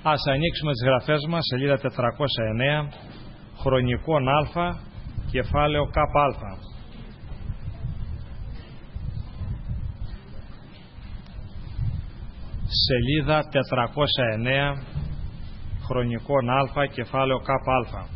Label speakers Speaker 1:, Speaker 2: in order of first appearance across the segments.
Speaker 1: Ας ανοίξουμε τις γραφές μας, σελίδα 409, χρονικών Α, κεφάλαιο ΚΑΠΑ. Σελίδα 409, χρονικών Α, κεφάλαιο ΚΑΠΑ.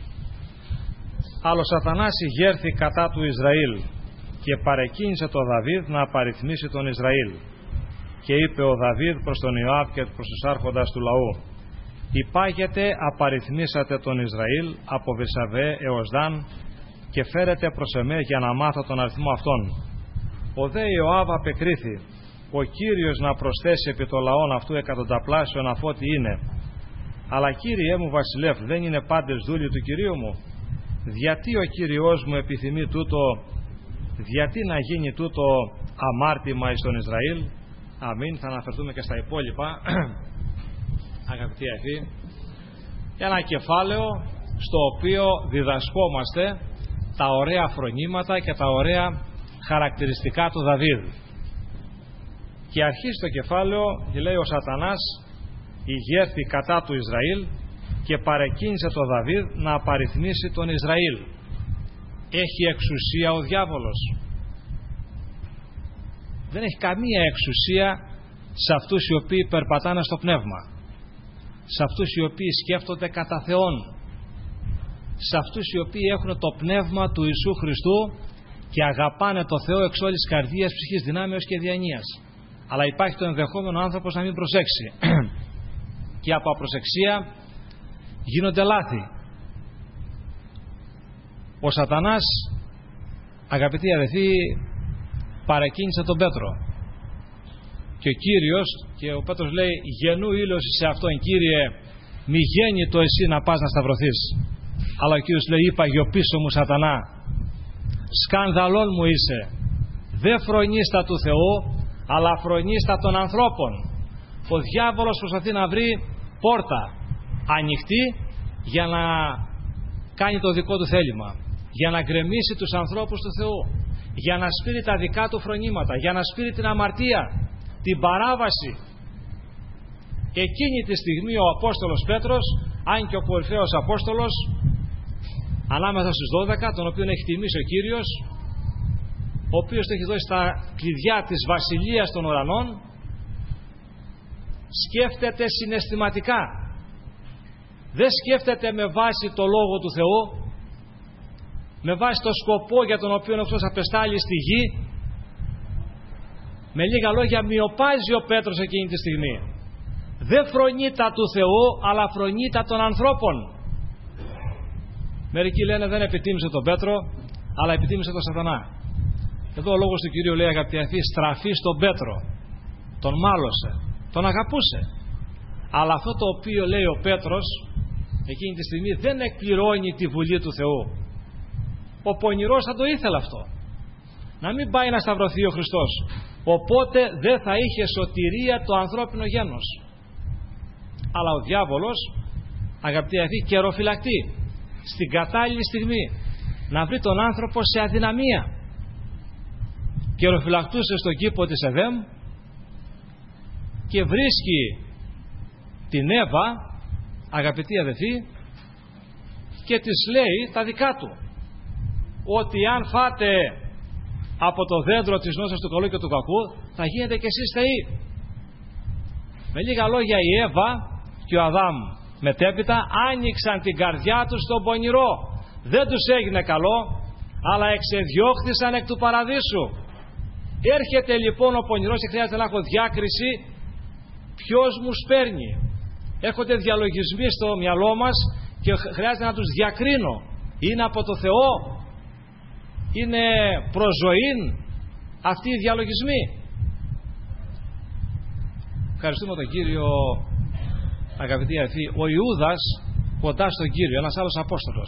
Speaker 1: Άλλο Σατανάς ηγέρθη κατά του Ισραήλ και παρεκκίνησε το Δαβίδ να απαριθμίσει τον Ισραήλ. Και είπε ο Δαβίδ προς τον Ιωάβ και προς τους άρχοντας του λαού: «Υπάγετε, απαριθμίσατε τον Ισραήλ από Βεσαβέ έως Δαν και φέρετε προς εμέ για να μάθω τον αριθμό αυτών». Ο δε Ιωάβ απεκρίθη: «Ο Κύριος να προσθέσει επί το λαόν αυτού εκατονταπλάσιον αφότι είναι. Αλλά Κύριέ μου βασιλεύ, δεν είναι πάντες δούλοι του Κυρίου μου? Γιατί ο Κύριος μου επιθυμεί τούτο, γιατί να γίνει τούτο αμάρτημα εις τον Ισραήλ?» Αμήν. Θα αναφερθούμε και στα υπόλοιπα, αγαπητοί αδελφοί. Ένα κεφάλαιο στο οποίο διδασκόμαστε τα ωραία φρονήματα και τα ωραία χαρακτηριστικά του Δαβίδ. Και αρχίζει το κεφάλαιο και λέει: «Ο Σατανάς ηγέρθη κατά του Ισραήλ και παρεκκίνησε το Δαβίδ να απαριθμίσει τον Ισραήλ». Έχει εξουσία ο διάβολος? Δεν έχει καμία εξουσία σε αυτούς οι οποίοι περπατάνε στο πνεύμα, σε αυτούς οι οποίοι σκέφτονται κατά Θεόν, σε αυτούς οι οποίοι έχουν το πνεύμα του Ιησού Χριστού και αγαπάνε το Θεό εξ όλης καρδίας, ψυχής, δυνάμεως και διανοίας. Αλλά υπάρχει το ενδεχόμενο ο άνθρωπος να μην προσέξει και από απροσεξία γίνονται λάθη. Ο Σατανάς, αγαπητοί αδελφοί, παρεκκίνησε τον Πέτρο και ο Κύριος, και ο Πέτρος λέει: «Γενού ήλωση σε αυτόν, Κύριε, μη γέννη το εσύ να πας να σταυρωθείς». Αλλά ο Κύριος λέει: «Είπα πίσω μου Σατανά, σκανδαλών μου είσαι, δεν φρονείς τα του Θεού, αλλά φρονείς τα των ανθρώπων». Ο διάβολος προσπαθεί να βρει πόρτα ανοιχτή για να κάνει το δικό του θέλημα, για να γκρεμίσει τους ανθρώπους του Θεού, για να σπείρει τα δικά του φρονήματα, για να σπείρει την αμαρτία, την παράβαση. Εκείνη τη στιγμή ο Απόστολος Πέτρος, αν και ο κορυφαίος Απόστολος ανάμεσα στους 12, τον οποίον έχει τιμήσει ο Κύριος, ο οποίος του έχει δώσει τα κλειδιά της βασιλείας των ουρανών, σκέφτεται συναισθηματικά. Δεν σκέφτεται με βάση το Λόγο του Θεού, με βάση το σκοπό για τον οποίο αυτός απεστάλλει στη γη. Με λίγα λόγια, μειοπάζει ο Πέτρος εκείνη τη στιγμή. Δεν φρονεί τα του Θεού, αλλά φρονεί τα των ανθρώπων. Μερικοί λένε δεν επιτίμησε τον Πέτρο, αλλά επιτίμησε τον Σατανά. Εδώ ο λόγος του Κυρίου λέει: αγαπητοί αδελφοί, στραφεί στον Πέτρο. Τον μάλωσε, τον αγαπούσε. Αλλά αυτό το οποίο λέει ο Πέτρος εκείνη τη στιγμή δεν εκπληρώνει τη βουλή του Θεού. Ο πονηρός θα το ήθελε αυτό, να μην πάει να σταυρωθεί ο Χριστός. Οπότε δεν θα είχε σωτηρία το ανθρώπινο γένος. Αλλά ο διάβολος, αγαπητοί αδελφοί, καιροφυλακτεί στην κατάλληλη στιγμή να βρει τον άνθρωπο σε αδυναμία. Καιροφυλακτούσε στον κήπο της Εδέμ και βρίσκει την Εύα, αγαπητοί αδελφοί, και της λέει τα δικά του, ότι αν φάτε από το δέντρο της γνώσης του καλού και του κακού, θα γίνετε κι εσείς θεοί. Με λίγα λόγια, η Εύα και ο Αδάμ μετέπειτα άνοιξαν την καρδιά τους στον πονηρό. Δεν τους έγινε καλό, αλλά εξεδιώχθησαν εκ του παραδείσου. Έρχεται λοιπόν ο πονηρός και χρειάζεται να έχω διάκριση ποιος μου σπέρνει. Έχονται διαλογισμοί στο μυαλό μας και χρειάζεται να τους διακρίνω. Είναι από το Θεό, είναι προζωήν αυτοί οι διαλογισμοί? Ευχαριστούμε τον Κύριο, αγαπητοί αδελφοί. Ο Ιούδας κοντά στον Κύριο, ένας άλλος Απόστολος,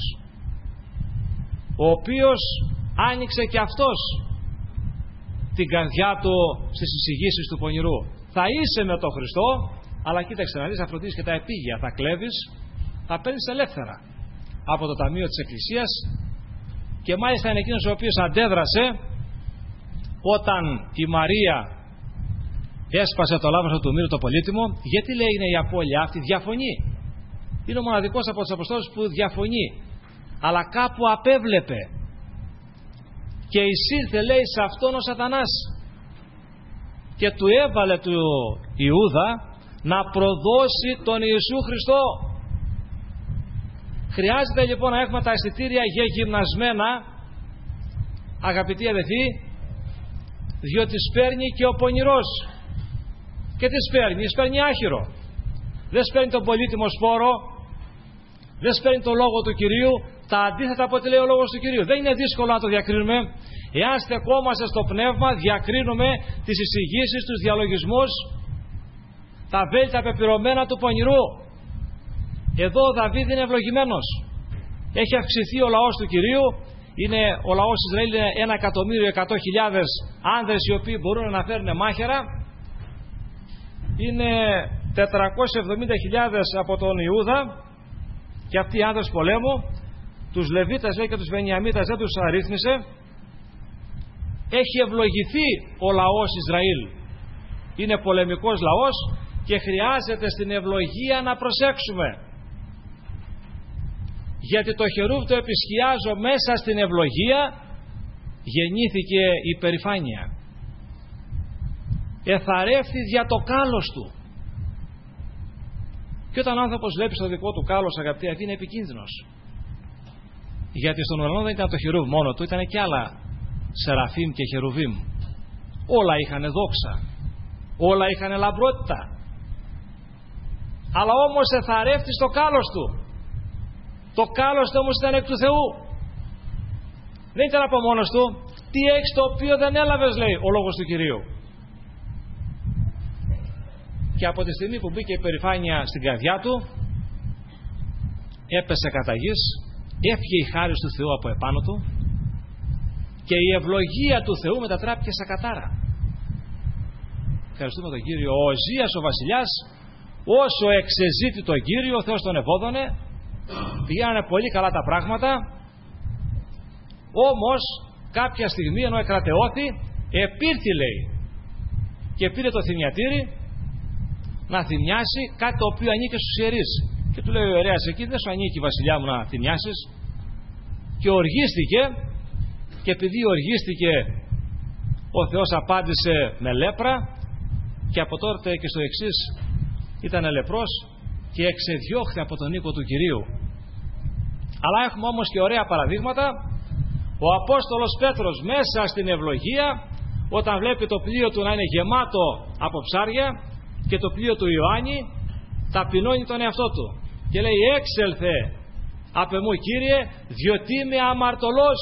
Speaker 1: ο οποίος άνοιξε και αυτός την καρδιά του στις εισηγήσεις του πονηρού. Θα είσαι με τον Χριστό, αλλά κοίταξε να δεις, θα φροντίσεις και τα επίγεια, θα κλέβεις, θα παίρνεις ελεύθερα από το ταμείο της Εκκλησίας. Και μάλιστα είναι εκείνος ο οποίος αντέδρασε όταν η Μαρία έσπασε το λάβαρο του μύρου το πολύτιμο. Γιατί λέει είναι η απώλεια αυτή? Διαφωνεί. Είναι ο μοναδικός από τους Αποστόλους που διαφωνεί, αλλά κάπου απέβλεπε και εισήλθε, λέει, σε αυτόν ο Σατανάς και του έβαλε του Ιούδα να προδώσει τον Ιησού Χριστό. Χρειάζεται λοιπόν να έχουμε τα αισθητήρια γεγυμνασμένα, αγαπητοί αδελφοί, διότι σπέρνει και ο πονηρός. Και τι σπέρνει? Σπέρνει άχυρο. Δεν σπέρνει τον πολύτιμο σπόρο, δεν σπέρνει τον λόγο του Κυρίου, τα αντίθετα από ό,τι λέει ο λόγος του Κυρίου. Δεν είναι δύσκολο να το διακρίνουμε. Εάν στεκόμαστε στο πνεύμα, διακρίνουμε τις εισηγήσεις, τους διαλογισμούς, τα βέλη τα πεπειρωμένα του πονηρού. Εδώ ο Δαβίδ είναι ευλογημένος. Έχει αυξηθεί ο λαός του Κυρίου. Ο λαός της Ισραήλ είναι 1.100.000 άνδρες οι οποίοι μπορούν να φέρουν μάχαιρα. Είναι 470.000 από τον Ιούδα και αυτοί οι άνδρες πολέμου. Τους Λεβίτας, λέει, και τους Βενιαμίτας δεν τους αρρύθμισε. Έχει ευλογηθεί ο λαός Ισραήλ. Είναι πολεμικός λαός και χρειάζεται στην ευλογία να προσέξουμε. Γιατί το χερούβ το επισκιάζω, μέσα στην ευλογία γεννήθηκε η υπερηφάνεια. Εθαρεύθη δια το κάλος του. Και όταν ο άνθρωπος βλέπει στο δικό του κάλος, αγαπητοί, αυτή είναι επικίνδυνος. Γιατί στον ουρανό δεν ήταν το χερούβ μόνο του, ήταν και άλλα σεραφείμ και χερουβίμ. Όλα είχαν δόξα, όλα είχαν λαμπρότητα. Αλλά όμως εθαρεύτη στο κάλος του. Το κάλος του όμως ήταν εκ του Θεού. Δεν ήταν από μόνος του. Τι έχεις το οποίο δεν έλαβες, λέει ο λόγος του Κυρίου. Και από τη στιγμή που μπήκε η περηφάνεια στην καρδιά του, έπεσε κατά γης, έφυγε η χάρις του Θεού από επάνω του και η ευλογία του Θεού μετατράπηκε σε κατάρα. Ευχαριστούμε τον Κύριο. Ο Οζίας ο βασιλιάς, όσο εξεζήτη τον Κύριο, ο Θεός τον ευώδωνε, πηγαίνανε πολύ καλά τα πράγματα. Όμως κάποια στιγμή, ενώ εκρατεώθη, επήρθη, λέει, και πήρε το θυμιατήρι να θυμιάσει κάτι το οποίο ανήκε στους ιερείς. Και του λέει ο ιερέας, εκεί δεν σου ανήκει, βασιλιά μου, να θυμιάσεις. Και οργίστηκε, και επειδή οργίστηκε, ο Θεός απάντησε με λέπρα και από τότε και στο εξής ήταν λεπρός και εξεδιώχθη από τον οίκο του Κυρίου. Αλλά έχουμε όμως και ωραία παραδείγματα. Ο Απόστολος Πέτρος μέσα στην ευλογία, όταν βλέπει το πλοίο του να είναι γεμάτο από ψάρια και το πλοίο του Ιωάννη, ταπεινώνει τον εαυτό του και λέει, έξελθε απ' εμού, Κύριε, διότι είμαι αμαρτωλός.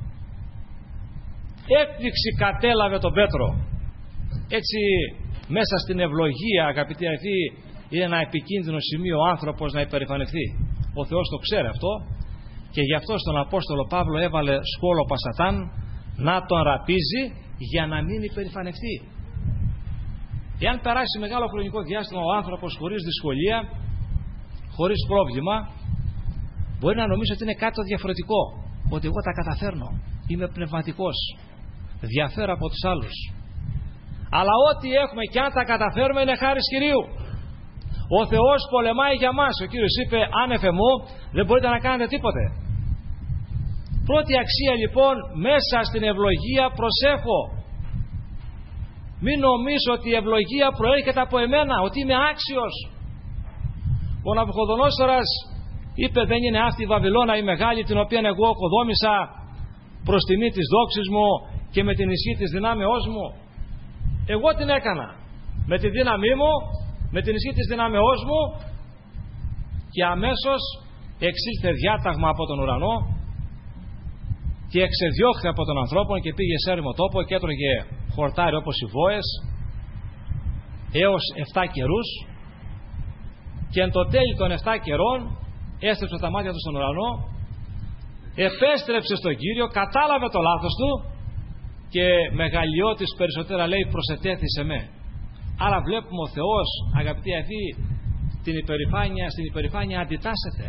Speaker 1: Έκπληξη κατέλαβε τον Πέτρο. Έτσι μέσα στην ευλογία, αγαπητοί αδελφοί, είναι ένα επικίνδυνο σημείο ο άνθρωπος να υπερηφανευτεί. Ο Θεός το ξέρει αυτό και γι' αυτό στον Απόστολο Παύλο έβαλε σκόλοπα Σατάν να τον ραπίζει για να μην υπερηφανευτεί. Εάν περάσει μεγάλο χρονικό διάστημα ο άνθρωπος χωρίς δυσκολία, χωρίς πρόβλημα, μπορεί να νομίζει ότι είναι κάτι το διαφορετικό, ότι εγώ τα καταφέρνω, είμαι πνευματικός, διαφέρω από τους άλλους. Αλλά ό,τι έχουμε και αν τα καταφέρουμε είναι χάρις Κυρίου. Ο Θεός πολεμάει για μας. Ο Κύριος είπε, άνευε μου δεν μπορείτε να κάνετε τίποτε. Πρώτη αξία λοιπόν, μέσα στην ευλογία προσέχω. Μην νομίζω ότι η ευλογία προέρχεται από εμένα, ότι είμαι άξιος. Ο Ναβουχοδονόσορας είπε, δεν είναι αυτή η Βαβυλώνα η μεγάλη, την οποία εγώ οικοδόμησα προς τιμή της δόξης μου και με την ισχύ της δυνάμεώς μου. Εγώ την έκανα με τη δύναμή μου, με την ισχύ της δυνάμεώς μου, και αμέσως εξήλθε διάταγμα από τον ουρανό και εξεδιώχθη από τον ανθρώπο και πήγε σε έρημο τόπο και έτρωγε χορτάρι όπως οι βόες έως 7 καιρούς, και εν το τέλει των 7 καιρών έστρεψε τα μάτια του στον ουρανό, επέστρεψε στον Κύριο, κατάλαβε το λάθος του και μεγαλειώτης περισσότερα, λέει, προσετέθησε με. Άρα βλέπουμε ο Θεός, αγαπητοί αδελφοί, στην υπερηφάνεια αντιτάσσεται.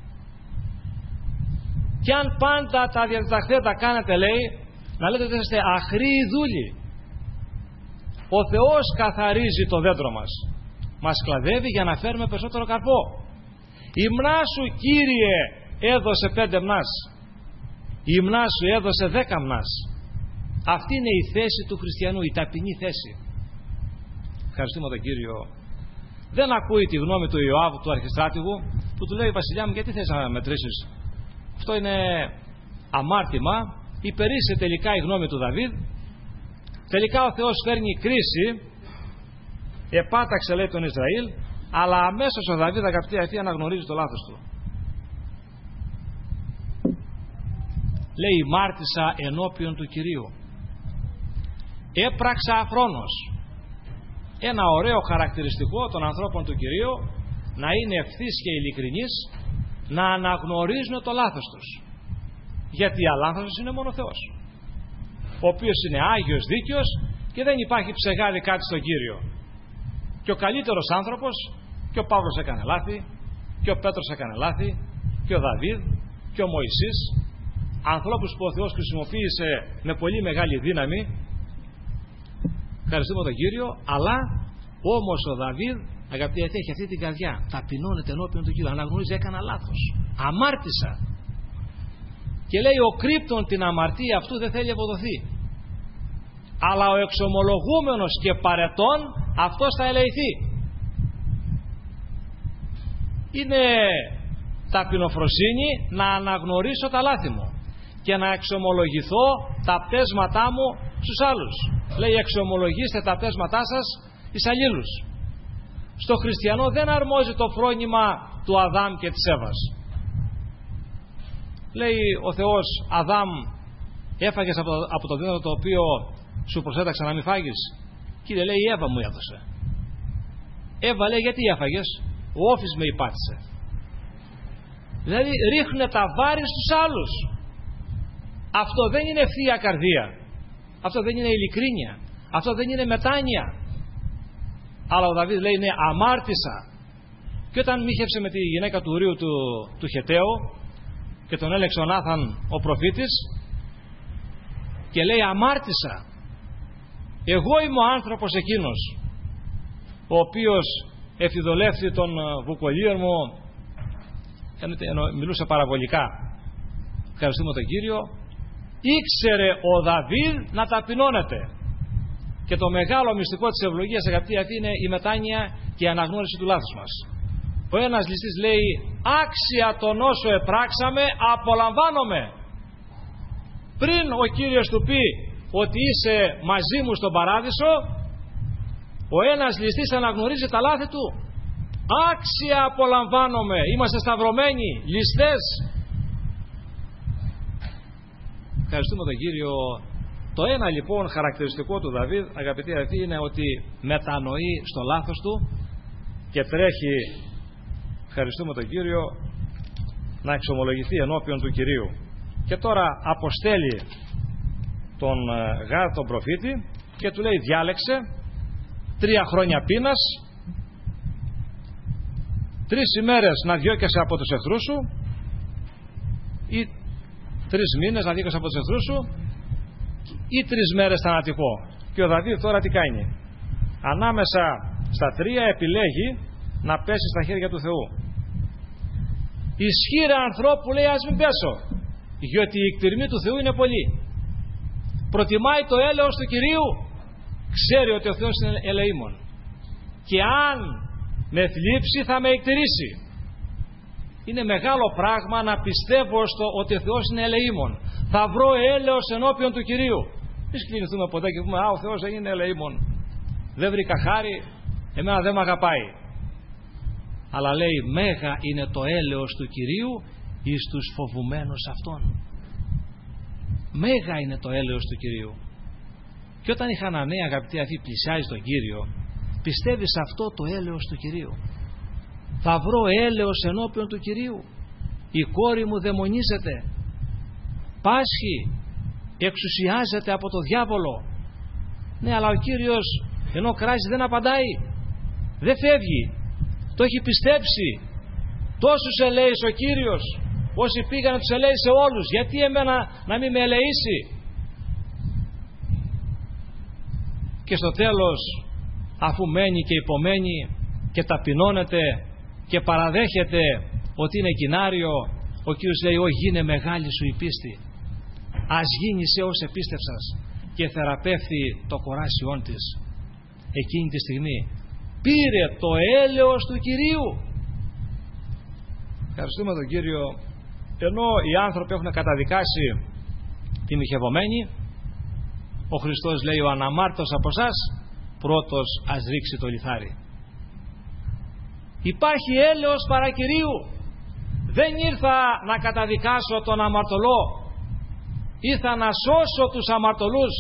Speaker 1: Και αν πάντα τα διαταχθέντα κάνετε, λέει, να λέτε ότι είστε αχρήοι δούλοι. ο Θεός καθαρίζει το δέντρο μας. Μας κλαδεύει για να φέρουμε περισσότερο καρπό. Η μνά σου, Κύριε, έδωσε 5 μνάς. Η μνά σου έδωσε 10 μνάς. Αυτή είναι η θέση του χριστιανού, η ταπεινή θέση. Ευχαριστούμε τον Κύριο. Δεν ακούει τη γνώμη του Ιωάβ, του αρχιστράτηγου, που του λέει: Βασιλιά μου, γιατί θες να μετρήσεις? Αυτό είναι αμάρτημα. Υπερίσσε τελικά η γνώμη του Δαβίδ. Τελικά ο Θεός φέρνει κρίση, επάταξε, λέει, τον Ισραήλ, αλλά αμέσως ο Δαβίδ, αγαπητοί αυτοί, αναγνωρίζει το λάθος του. Λέει: μάρτυσα ενώπιον του Κυρίου, έπραξα αφρόνος. Ένα ωραίο χαρακτηριστικό των ανθρώπων του Κυρίου, να είναι ευθύς και ειλικρινείς, να αναγνωρίζουν το λάθος τους. Γιατί αλάνθαστος είναι μόνο ο Θεός, ο οποίος είναι Άγιος, δίκαιος και δεν υπάρχει ψεγάδι κάτι στον Κύριο. Και ο καλύτερος άνθρωπος, και ο Παύλος έκανε λάθη, και ο Πέτρος έκανε λάθη, και ο Δαβίδ, και ο Μωυσής, ανθρώπους που ο Θεός χρησιμοποίησε με πολύ μεγάλη δύναμη. Ευχαριστούμε τον Κύριο. Αλλά όμως ο Δαβίδ, αγαπητοί, έχει αυτή την καρδιά, ταπεινώνεται ενώπιον του Κύριου, αναγνωρίζει: έκανα λάθος, αμάρτησα. Και λέει: ο κρύπτον την αμαρτία αυτού δεν θέλει αποδοθεί, αλλά ο εξομολογούμενος και παρετών αυτός θα ελεηθεί. Είναι ταπεινοφροσύνη να αναγνωρίσω τα λάθη μου και να εξομολογηθώ τα πτέσματά μου στους άλλους. Λέει: εξομολογήστε τα πτέσματά σας εις αλλήλους. Στο χριστιανό δεν αρμόζει το φρόνημα του Αδάμ και της Εύας. Λέει ο Θεός: Αδάμ, έφαγες από το δέντρο το οποίο σου προσέταξα να μην φάγεις? Κύριε, λέει, η Εύα μου έδωσε. Εύα, λέει, γιατί έφαγες? Ο όφης με υπάτησε. Δηλαδή ρίχνουν τα βάρη στους άλλους. Αυτό δεν είναι ευθεία καρδία. Αυτό δεν είναι ειλικρίνεια. Αυτό δεν είναι μετάνοια. Αλλά ο Δαβίδ λέει: ναι, αμάρτησα. Και όταν μίχευσε με τη γυναίκα του Ουρίου του Χεταίου και τον έλεξε ο Νάθαν ο προφήτης, και λέει: αμάρτησα. Εγώ είμαι ο άνθρωπος εκείνος ο οποίος εφηδολεύθη τον βουκολίον μου. Μιλούσε παραβολικά. Ευχαριστούμε τον Κύριο. Ήξερε ο Δαβίδ να ταπεινώνεται. Και το μεγάλο μυστικό της ευλογίας, αγαπητοί, αυτή είναι η μετάνοια και η αναγνώριση του λάθους μας. Ο ένας ληστής λέει: άξια τον όσο επράξαμε απολαμβάνομαι. Πριν ο Κύριος του πει ότι είσαι μαζί μου στον παράδεισο, ο ένας ληστής αναγνωρίζει τα λάθη του. Άξια απολαμβάνομαι. Είμαστε σταυρωμένοι, ληστές. Ευχαριστούμε τον Κύριο. Το ένα λοιπόν χαρακτηριστικό του Δαβίδ, αγαπητοί αυτοί, είναι ότι μετανοεί στο λάθος του και τρέχει, ευχαριστούμε τον Κύριο, να εξομολογηθεί ενώπιον του Κυρίου. Και τώρα αποστέλει τον Γάδ τον προφήτη και του λέει: διάλεξε 3 χρόνια πείνας, 3 ημέρες να διώκεσαι από τους εχθρούς σου, ή 3 μήνες να διώκεσαι από τους εχθρούς σου, ή 3 μέρες θανατικό. Και ο Δαβίδ τώρα τι κάνει? Ανάμεσα στα 3 επιλέγει να πέσει στα χέρια του Θεού. Ισχύρα ανθρώπου, λέει, ας μην πέσω, γιατί η εκτιρμή του Θεού είναι πολύ. Προτιμάει το έλεος του Κυρίου. Ξέρει ότι ο Θεός είναι ελεήμων, και αν με θλίψει θα με εκτηρήσει. Είναι μεγάλο πράγμα να πιστεύω ότι ο Θεός είναι ελεήμων. Θα βρω έλεος ενώπιον του Κυρίου. Μην σκηνηθούμε ποτέ και πούμε: α, ο Θεός δεν είναι ελεήμων, δεν βρήκα χάρη, εμένα δεν με αγαπάει. Αλλά λέει: μέγα είναι το έλεος του Κυρίου εις τους φοβουμένους αυτόν. Μέγα είναι το έλεος του Κυρίου. Και όταν η Χαναναία, αγαπητοί αυτοί, πλησιάζει τον Κύριο, πιστεύει σε αυτό το έλεος του Κυρίου. Θα βρω έλεος ενώπιον του Κυρίου. Η κόρη μου δαιμονίζεται, πάσχει, εξουσιάζεται από το διάβολο. Ναι, αλλά ο Κύριος ενώ κράζει δεν απαντάει, δεν φεύγει, το έχει πιστέψει. Τόσους ελέησε ο Κύριος, όσοι πήγαν τους ελέησε όλους, γιατί εμένα να μην με ελεήσει? και στο τέλος, αφού μένει και υπομένει και ταπεινώνεται και παραδέχεται ότι είναι κοινάριο, ο Κύριος λέει: «Ω γίνε μεγάλη σου η πίστη, ας γίνει σε ως επίστευσας», και θεραπεύθη το κοράσιόν της. Εκείνη τη στιγμή πήρε το έλεος του Κυρίου. Ευχαριστούμε τον Κύριο. Ενώ οι άνθρωποι έχουν καταδικάσει τη μοιχευωμένη, ο Χριστός λέει: «Ο αναμάρτητος από εσάς πρώτος ας ρίξει το λιθάρι». Υπάρχει έλεος παρακυρίου. Δεν ήρθα να καταδικάσω τον αμαρτωλό, ήρθα να σώσω τους αμαρτωλούς.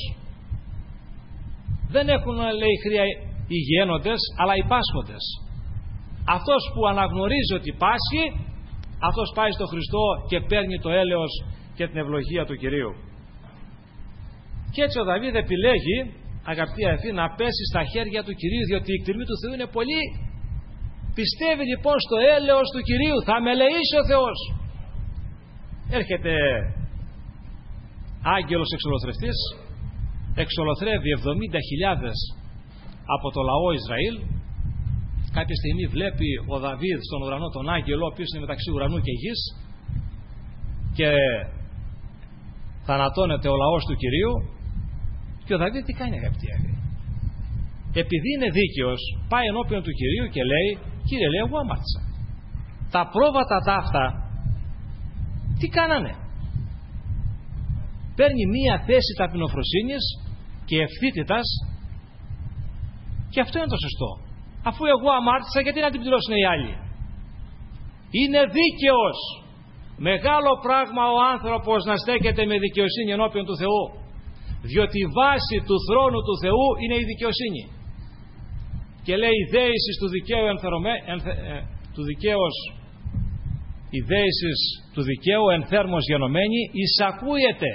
Speaker 1: Δεν έχουν, λέει, χρία οι γένοντες, αλλά οι πάσχοντες. Αυτός που αναγνωρίζει ότι πάσχει, αυτός πάει στο Χριστό και παίρνει το έλεος και την ευλογία του Κυρίου. Και έτσι ο Δαβίδ επιλέγει, αγαπητοί αδελφοί, να πέσει στα χέρια του Κυρίου, διότι η κτηρμή του Θεού είναι πολύ. Πιστεύει λοιπόν στο έλεος του Κυρίου, θα με ελεήσει ο Θεός. Έρχεται άγγελος εξολοθρευτής, εξολοθρεύει 70.000 από το λαό Ισραήλ. Κάποια στιγμή βλέπει ο Δαβίδ στον ουρανό τον άγγελο, ο οποίος είναι μεταξύ ουρανού και γης, και θανατώνεται ο λαός του Κυρίου. Και ο Δαβίδ τι κάνει, αγαπητοί αδελφοί? Επειδή είναι δίκαιος, πάει ενώπιον του Κυρίου και λέει: «Κύριε, λέει, εγώ αμάρτησα. Τα πρόβατα ταύτα τι κάνανε?» Παίρνει μία θέση ταπεινοφροσύνης και ευθύτητας, και αυτό είναι το σωστό. Αφού εγώ αμάρτησα, γιατί να την πληρώσουν οι άλλοι? Είναι δίκαιος. Μεγάλο πράγμα ο άνθρωπος να στέκεται με δικαιοσύνη ενώπιον του Θεού, διότι η βάση του θρόνου του Θεού είναι η δικαιοσύνη. Και λέει: «Η δέησης του δικαίου η δέησης του δικαίου ενθέρμος γενομένη εισακούεται».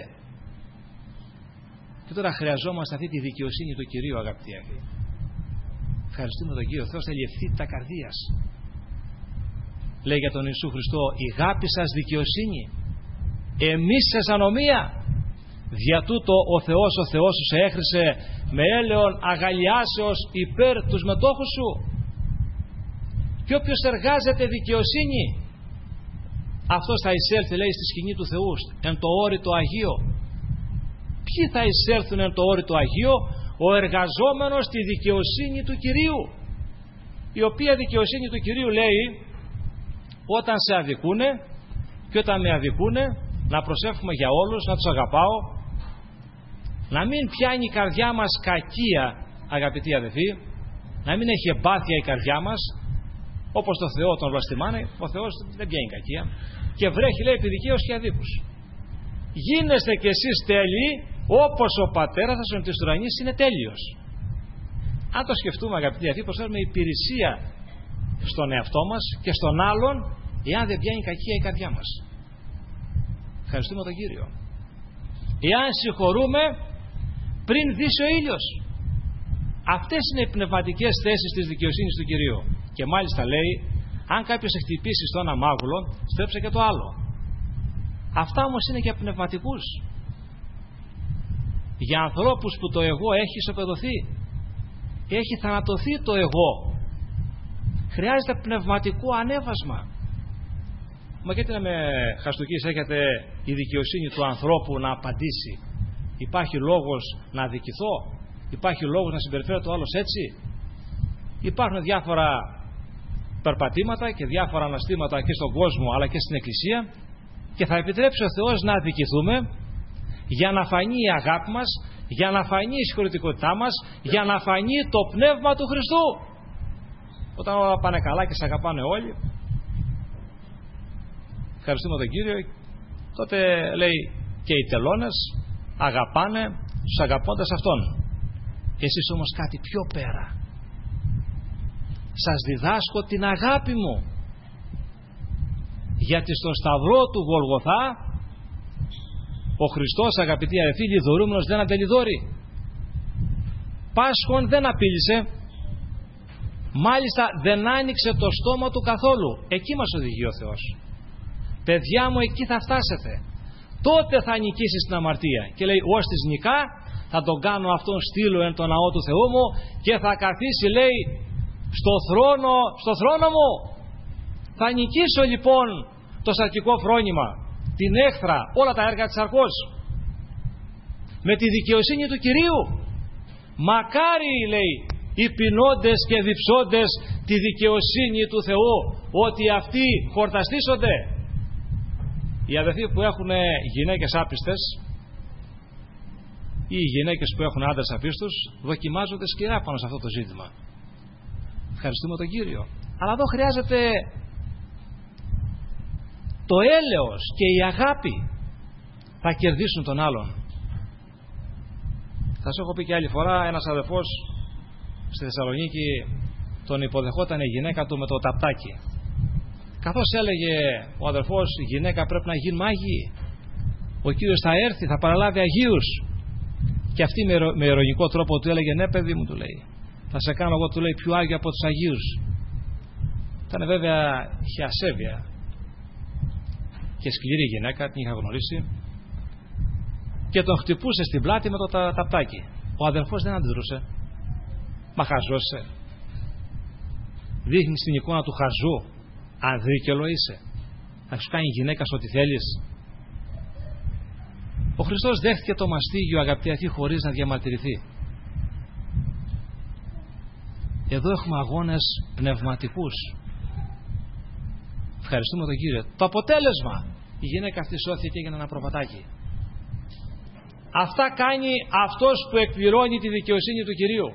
Speaker 1: Και τώρα χρειαζόμαστε αυτή τη δικαιοσύνη του Κυρίου, αγαπητοί αδελφοί. Ευχαριστούμε τον Κύριο. Ο Θεός θέλει ευθύτητα καρδίας. Λέει για τον Ιησού Χριστό: «Η γάπη σας δικαιοσύνη, εμείς σε ανομία. Δια τούτο ο Θεός σου σε έχρισε με έλεον αγαλιάσεως υπέρ τους μετόχους σου». Και όποιος εργάζεται δικαιοσύνη, αυτός θα εισέλθει, λέει, στη σκηνή του Θεού, εν το όρητο Αγίο. Ποιοι θα εισέλθουν εν το όρητο Αγίο? Ο εργαζόμενος στη δικαιοσύνη του Κυρίου, η οποία δικαιοσύνη του Κυρίου λέει: «Όταν σε αδικούνε και όταν με αδικούνε, να προσεύχουμε για όλους, να τους αγαπάω, να μην πιάνει η καρδιά μας κακία», αγαπητοί αδελφοί, να μην έχει εμπάθεια η καρδιά μας, όπως το Θεό τον βλαστημάνε. Ο Θεός δεν πιάνει κακία και βρέχει, λέει, επί δικαίους και αδίκους. Γίνεστε κι εσείς τέλειοι, όπως ο Πατέρας σας της ουρανής είναι τέλειος. Αν το σκεφτούμε, αγαπητοί αδελφοί, προσφέρουμε υπηρεσία στον εαυτό μας και στον άλλον, εάν δεν πιάνει κακία η καρδιά μας. Ευχαριστούμε τον Κύριο. Εάν συγχωρούμε πριν δύσει ο ήλιος. Αυτές είναι οι πνευματικές θέσεις της δικαιοσύνης του Κυρίου. Και μάλιστα λέει: «Αν κάποιος χτυπήσει στο ένα μάγουλο, στρέψε και το άλλο». Αυτά όμως είναι για πνευματικούς, για ανθρώπους που το εγώ έχει ισοπεδωθεί, έχει θανατωθεί το εγώ. Χρειάζεται πνευματικό ανέβασμα. Μα γιατί να με χαστούκισετε η δικαιοσύνη του ανθρώπου να απαντήσει? Υπάρχει λόγος να αδικηθώ? Υπάρχει λόγος να συμπεριφέρω το άλλος έτσι? Υπάρχουν διάφορα περπατήματα και διάφορα αναστήματα και στον κόσμο αλλά και στην Εκκλησία, και θα επιτρέψει ο Θεός να αδικηθούμε για να φανεί η αγάπη μας, για να φανεί η συγχωρητικότητά μας, για να φανεί το πνεύμα του Χριστού. Όταν όλα πάνε καλά και σε αγαπάνε όλοι, ευχαριστούμε τον Κύριο, τότε λέει και οι τελώνες αγαπάνε τους αγαπώντας Αυτόν. Εσείς όμως κάτι πιο πέρα. Σας διδάσκω την αγάπη μου, γιατί στο σταυρό του Γολγοθά ο Χριστός, αγαπητοί αδελφοί, λιδωρούμενος δεν αντελιδώρει. Πάσχων δεν απείλησε, μάλιστα δεν άνοιξε το στόμα του καθόλου. Εκεί μας οδηγεί ο Θεός. Παιδιά μου, εκεί θα φτάσετε. Τότε θα νικήσεις την αμαρτία. Και λέει: «Ως της νικά θα τον κάνω αυτόν στήλο εν το ναό του Θεού μου και θα καθίσει, λέει, στο θρόνο μου. Θα νικήσω λοιπόν το σαρκικό φρόνημα, την έχθρα, όλα τα έργα της σαρκός, με τη δικαιοσύνη του Κυρίου. Μακάρι, λέει, οι πεινώντες και διψώντες τη δικαιοσύνη του Θεού, ότι αυτοί χορταστήσονται. Οι αδελφοί που έχουν γυναίκες άπιστες ή οι γυναίκες που έχουν άντρες απίστους δοκιμάζονται σκληρά πάνω σε αυτό το ζήτημα. Ευχαριστούμε τον Κύριο. Αλλά εδώ χρειάζεται το έλεος και η αγάπη. Θα κερδίσουν τον άλλον. Θα σας έχω πει και άλλη φορά, ένας αδελφός στη Θεσσαλονίκη τον υποδεχόταν η γυναίκα του με το ταπτάκι. Καθώς έλεγε ο αδελφός, η γυναίκα πρέπει να γίνει μάγη, ο Κύριος θα έρθει, θα παραλάβει Αγίους. Και αυτή με ειρωνικό τρόπο του έλεγε, ναι παιδί μου, του λέει, θα σε κάνω εγώ, του λέει, πιο Άγιο από τους Αγίους. Ήταν βέβαια, είχε ασέβεια και σκληρή γυναίκα, την είχα γνωρίσει, και τον χτυπούσε στην πλάτη με το ταπτάκι. Ο αδελφός δεν αντιδρούσε. Μα χαζώσε. Δείχνει την εικόνα του χαζού. Ανδρίκελο είσαι. Θα σου κάνει γυναίκα ό,τι θέλεις. Ο Χριστός δέχτηκε το μαστίγιο, αγαπητοί αυτοί, χωρίς να διαμαρτυρηθεί. Εδώ έχουμε αγώνες πνευματικούς. Ευχαριστούμε τον Κύριο. Το αποτέλεσμα, η γυναίκα αυτή σώθηκε και έγινε ένα προβατάκι. Αυτά κάνει αυτός που εκπληρώνει τη δικαιοσύνη του Κυρίου.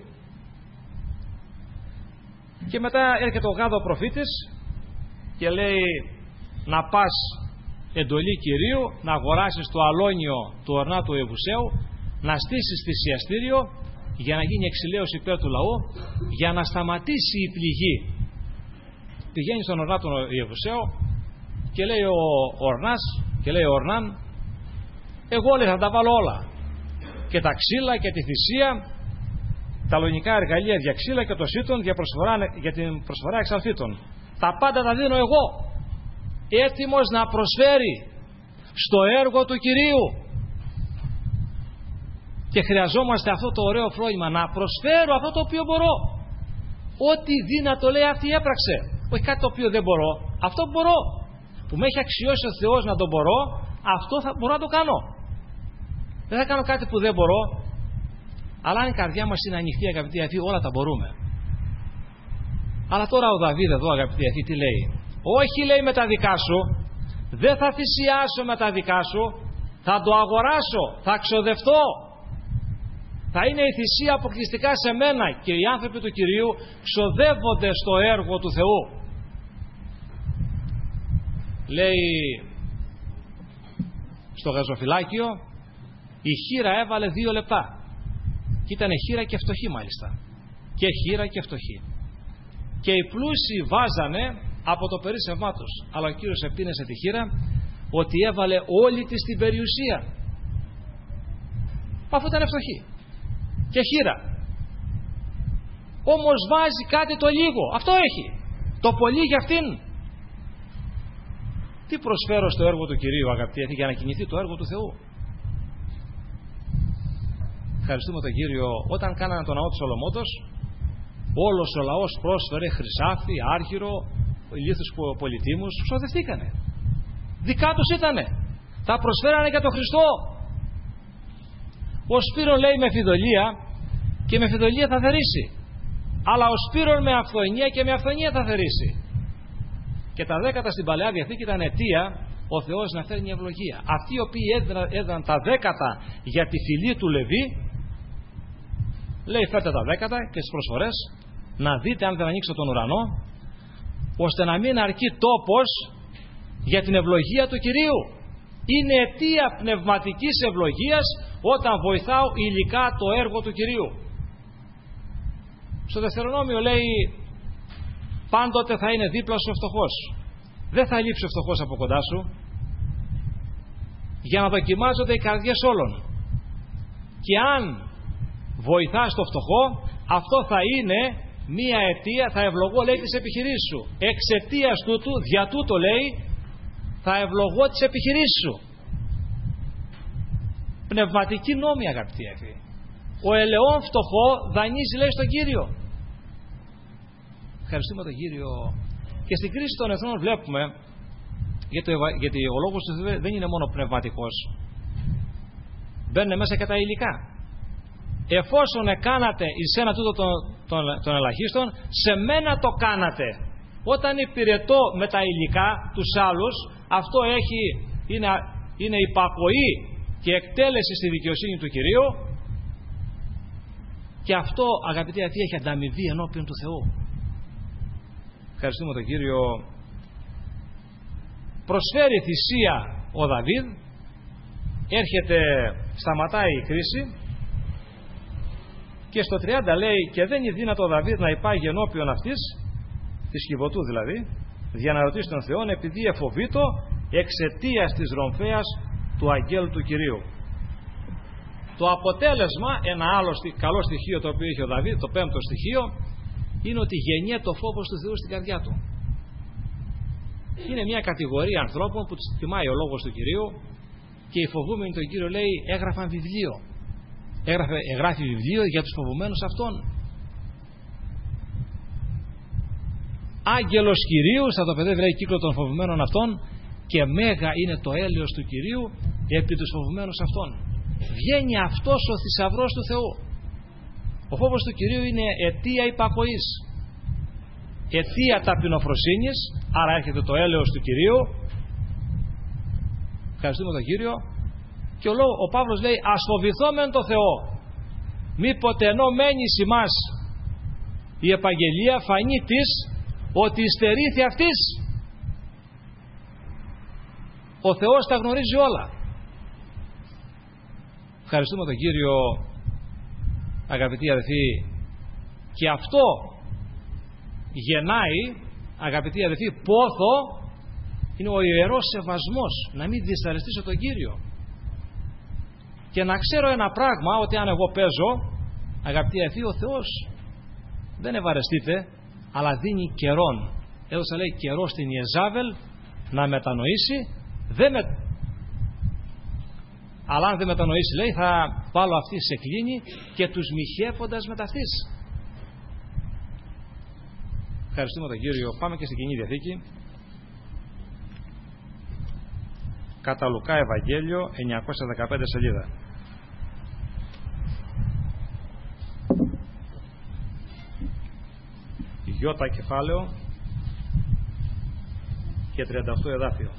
Speaker 1: Και μετά έρχεται ο Γάδο προφήτης και λέει, να πας, εντολή Κυρίου, να αγοράσεις το αλόνιο του ορνά του Ιεβουσαίου, να στήσεις θυσιαστήριο για να γίνει εξηλαίωση υπέρ του λαού, για να σταματήσει η πληγή. Πηγαίνει στον ορνά του Ιεβουσαίου και λέει ο ορνάς, και λέει ο ορνάν, εγώ, λέει, θα τα βάλω όλα, και τα ξύλα και τη θυσία, τα λογικά εργαλεία για ξύλα και το σύτον για την προσφορά εξαλθήτων. Τα πάντα τα δίνω εγώ, έτοιμος να προσφέρει στο έργο του Κυρίου. Και χρειαζόμαστε αυτό το ωραίο φρόνημα, να προσφέρω αυτό το οποίο μπορώ. Ό,τι δύνατο, λέει, αυτή έπραξε. Όχι κάτι το οποίο δεν μπορώ. Αυτό που μπορώ, που με έχει αξιώσει ο Θεός να το μπορώ, αυτό θα μπορώ να το κάνω. Δεν θα κάνω κάτι που δεν μπορώ. Αλλά αν η καρδιά μας είναι ανοιχτή, αγαπητοί αυτοί, όλα τα μπορούμε. Αλλά τώρα ο Δαβίδ εδώ, αγαπητοί αυτοί, τι λέει? Όχι, λέει, με τα δικά σου, δεν θα θυσιάσω με τα δικά σου, θα το αγοράσω, θα ξοδευτώ. Θα είναι η θυσία αποκλειστικά σε μένα, και οι άνθρωποι του Κυρίου ξοδεύονται στο έργο του Θεού. Λέει στο γαζοφυλάκιο, η χήρα έβαλε 2 λεπτά. Και ήταν χήρα και φτωχή μάλιστα. Και χήρα και φτωχή. Και οι πλούσιοι βάζανε από το περίσσευμά τους. Αλλά ο Κύριος επίνεσε τη χήρα ότι έβαλε όλη της την περιουσία. Αφού ήταν φτωχή. Και χήρα. Όμως βάζει κάτι το λίγο. Αυτό έχει. Το πολύ για αυτήν. Τι προσφέρω στο έργο του Κυρίου, αγαπητοί, για να κινηθεί το έργο του Θεού? Ευχαριστούμε τον Κύριο. Όταν κάνανε τον ναό του Σολομόντος, όλος ο λαός πρόσφερε χρυσάφι, άργυρο, ηλίθους πολυτήμους, ξοδευτήκανε. Δικά τους ήτανε. Τα προσφέρανε για τον Χριστό. Ο Σπύρον, λέει, με φιδωλία, και με φιδωλία θα θερήσει. Αλλά ο Σπύρον με αυθονία και με αυθονία θα θερήσει. Και τα 10 στην Παλαιά Διαθήκη ήταν αιτία ο Θεός να φέρνει ευλογία. Αυτοί οι οποίοι έδιναν τα 10 για τη φυλή του Λεβί, λέει, φέρτε τα 10 και τις προσφορές, να δείτε αν δεν ανοίξω τον ουρανό, ώστε να μην αρκεί τόπος για την ευλογία του Κυρίου. Είναι αιτία πνευματικής ευλογίας όταν βοηθάω υλικά το έργο του Κυρίου. Στο Δευτερονόμιο λέει, πάντοτε θα είναι δίπλα σου ο φτωχός. Δεν θα λείψει ο φτωχός από κοντά σου, για να δοκιμάζονται οι καρδιές όλων. Και αν βοηθάς το φτωχό, αυτό θα είναι μία αιτία, θα ευλογώ, λέει, τις επιχειρήσεις σου. Εξαιτίας τούτου, δια τούτο, λέει, θα ευλογώ τις επιχειρήσεις σου. Πνευματική νόμη, αγαπητοί αυτοί. Ο ελαιόν φτωχό δανείζει, λέει, στον Κύριο. Ευχαριστούμε τον Κύριο. Και στην κρίση των εθνών βλέπουμε, γιατί ο λόγος του Θεού δεν είναι μόνο πνευματικός, μπαίνουν μέσα και τα υλικά. Εφόσον εκάνατε εις ένα τούτο των ελαχίστων, σε μένα το κάνατε. Όταν υπηρετώ με τα υλικά τους άλλους, αυτό είναι υπακοή και εκτέλεση στη δικαιοσύνη του Κυρίου, και αυτό, αγαπητοί αυτοί, έχει ανταμοιβή ενώπιον του Θεού. Ευχαριστούμε τον Κύριο. Προσφέρει θυσία ο Δαβίδ, σταματάει η κρίση, και στο 30 λέει: και δεν είναι δύνατο ο Δαβίδ να υπάγει ενώπιον αυτής, της Κιβωτού δηλαδή, για να ρωτήσει τον Θεόν, επειδή εφοβήτω εξαιτίας της ρομφαίας του αγγέλου του Κυρίου. Το αποτέλεσμα, ένα άλλο καλό στοιχείο το οποίο είχε ο Δαβίδ, το 5ο στοιχείο, είναι ότι γεννιέται ο φόβος του Θεού στην καρδιά του. Είναι μια κατηγορία ανθρώπων που τους τιμάει ο λόγος του Κυρίου, και οι φοβούμενοι τον Κύριο, λέει, έγραφαν βιβλίο. Εγγράφει βιβλίο για τους φοβουμένους αυτών. Άγγελος Κυρίου, θα το παιδεύει, λέει, κύκλο των φοβουμένων αυτών, και μέγα είναι το έλεος του Κυρίου επί τους φοβουμένους αυτών. Βγαίνει αυτός ο θησαυρός του Θεού. Ο φόβος του Κυρίου είναι αιτία υπακοής, αιτία ταπεινοφροσύνης, άρα έρχεται το έλεος του Κυρίου. Ευχαριστούμε τον Κύριο. Και ο Παύλος λέει: ας φοβηθόμεν το Θεό, μήποτε ενώ μένει εις ημάς η επαγγελία φανεί της, ότι υστερήθη αυτής. Ο Θεός τα γνωρίζει όλα. Ευχαριστούμε τον Κύριο, αγαπητοί αδελφοί. Και αυτό γεννάει, αγαπητοί αδελφοί, πόθο, είναι ο ιερός σεβασμός, να μην δυσαρεστήσω τον Κύριο. Και να ξέρω ένα πράγμα, ότι αν εγώ παίζω, αγαπητοί αδελφοί, ο Θεός δεν ευαρεστείται, αλλά δίνει καιρόν. Έδωσα, λέει, καιρό στην Ιεζάβελ να μετανοήσει, αλλά αν δεν μετανοήσει, λέει, θα βάλω αυτή σε κλίνη και τους μοιχεύοντας με ταυτής. Ευχαριστούμε τον Κύριο. Πάμε και στην Καινή Διαθήκη. Κατά Λουκά Ευαγγέλιο, 915 σελίδα. Ιώτα κεφάλαιο και 38 εδάφιο.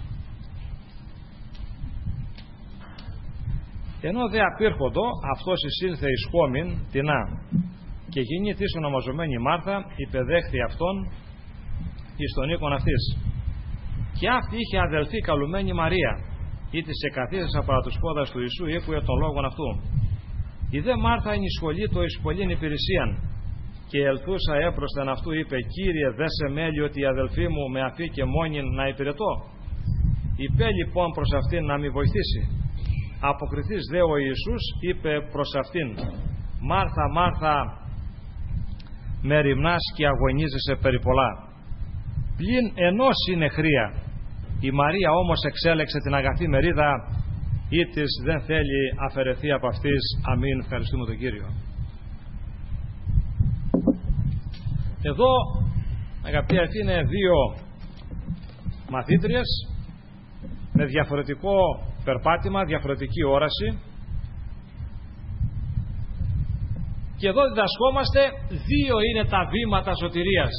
Speaker 1: Ενώ δε απήρχοντο, αυτός εισήλθε εις χώμην τεινά, και γίνει της ονομαζομένη Μάρθα, υπεδέχθη αυτόν εις τον οίκον αυτής. Και αυτή είχε αδελφή καλουμένη Μαρία, ή της εκαθίσασα παρά τους πόδας του Ιησού, ήκουε των λόγων αυτού. Η δε Μάρθα είναι η σχολή το εις πολλήν υπηρεσίαν, και ελθούσα έπροσθεν αυτού είπε: Κύριε, δε σε μέλει ότι η αδελφή μου με αφήκε μόνην να υπηρετώ. Είπε λοιπόν προς αυτήν να μη βοηθήσει. Αποκριθείς δε ο Ιησούς είπε προς αυτήν: Μάρθα, Μάρθα, με ρημνάς και αγωνίζεσαι περί πολλά. Πλην ενός είναι χρία. Η Μαρία όμως εξέλεξε την αγαθή μερίδα, ή της δεν θέλει αφαιρεθεί από αυτής. Αμήν. Ευχαριστούμε τον Κύριο. Εδώ, αγαπητοί αδελφοί, είναι δύο μαθήτριες με διαφορετικό περπάτημα, διαφορετική όραση, και εδώ διδασκόμαστε δύο είναι τα βήματα σωτηρίας.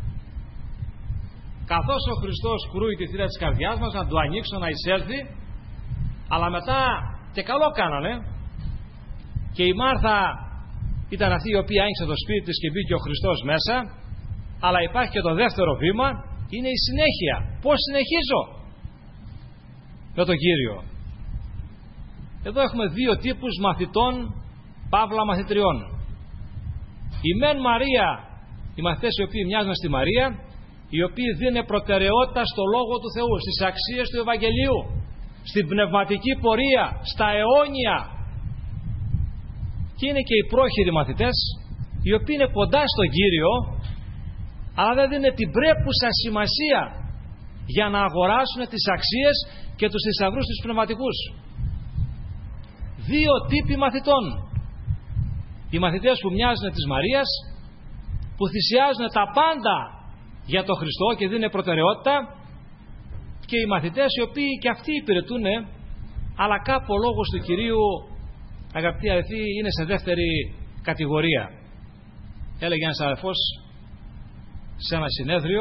Speaker 1: Καθώς ο Χριστός κρούει τη θύρα της καρδιάς μας, να του ανοίξω να εισέλθει, αλλά μετά, και καλό κάνανε, και η Μάρθα ήταν αυτή η οποία άνοιξε το σπίτι της και μπήκε ο Χριστός μέσα, αλλά υπάρχει και το δεύτερο βήμα, είναι η συνέχεια. Πώς συνεχίζω με τον Κύριο. Εδώ έχουμε δύο τύπους μαθητών, παύλα μαθητριών. Η μεν Μαρία, οι μαθητές οι οποίοι μοιάζουν στη Μαρία, οι οποίοι δίνουν προτεραιότητα στο Λόγο του Θεού, στις αξίες του Ευαγγελίου, στην πνευματική πορεία, στα αιώνια. Και είναι και οι πρόχειροι μαθητές, οι οποίοι είναι κοντά στον Κύριο, αλλά δεν δίνουν την πρέπουσα σημασία για να αγοράσουν τις αξίες και τους θησαυρούς τους πνευματικούς. Δύο τύποι μαθητών. Οι μαθητές που μοιάζουν της Μαρίας, που θυσιάζουν τα πάντα για τον Χριστό και δίνουν προτεραιότητα, και οι μαθητές οι οποίοι και αυτοί υπηρετούν, αλλά κάπου ο λόγος του Κυρίου, αγαπητοί αδελφοί, είναι σε δεύτερη κατηγορία. Έλεγε ένας αδελφός σε ένα συνέδριο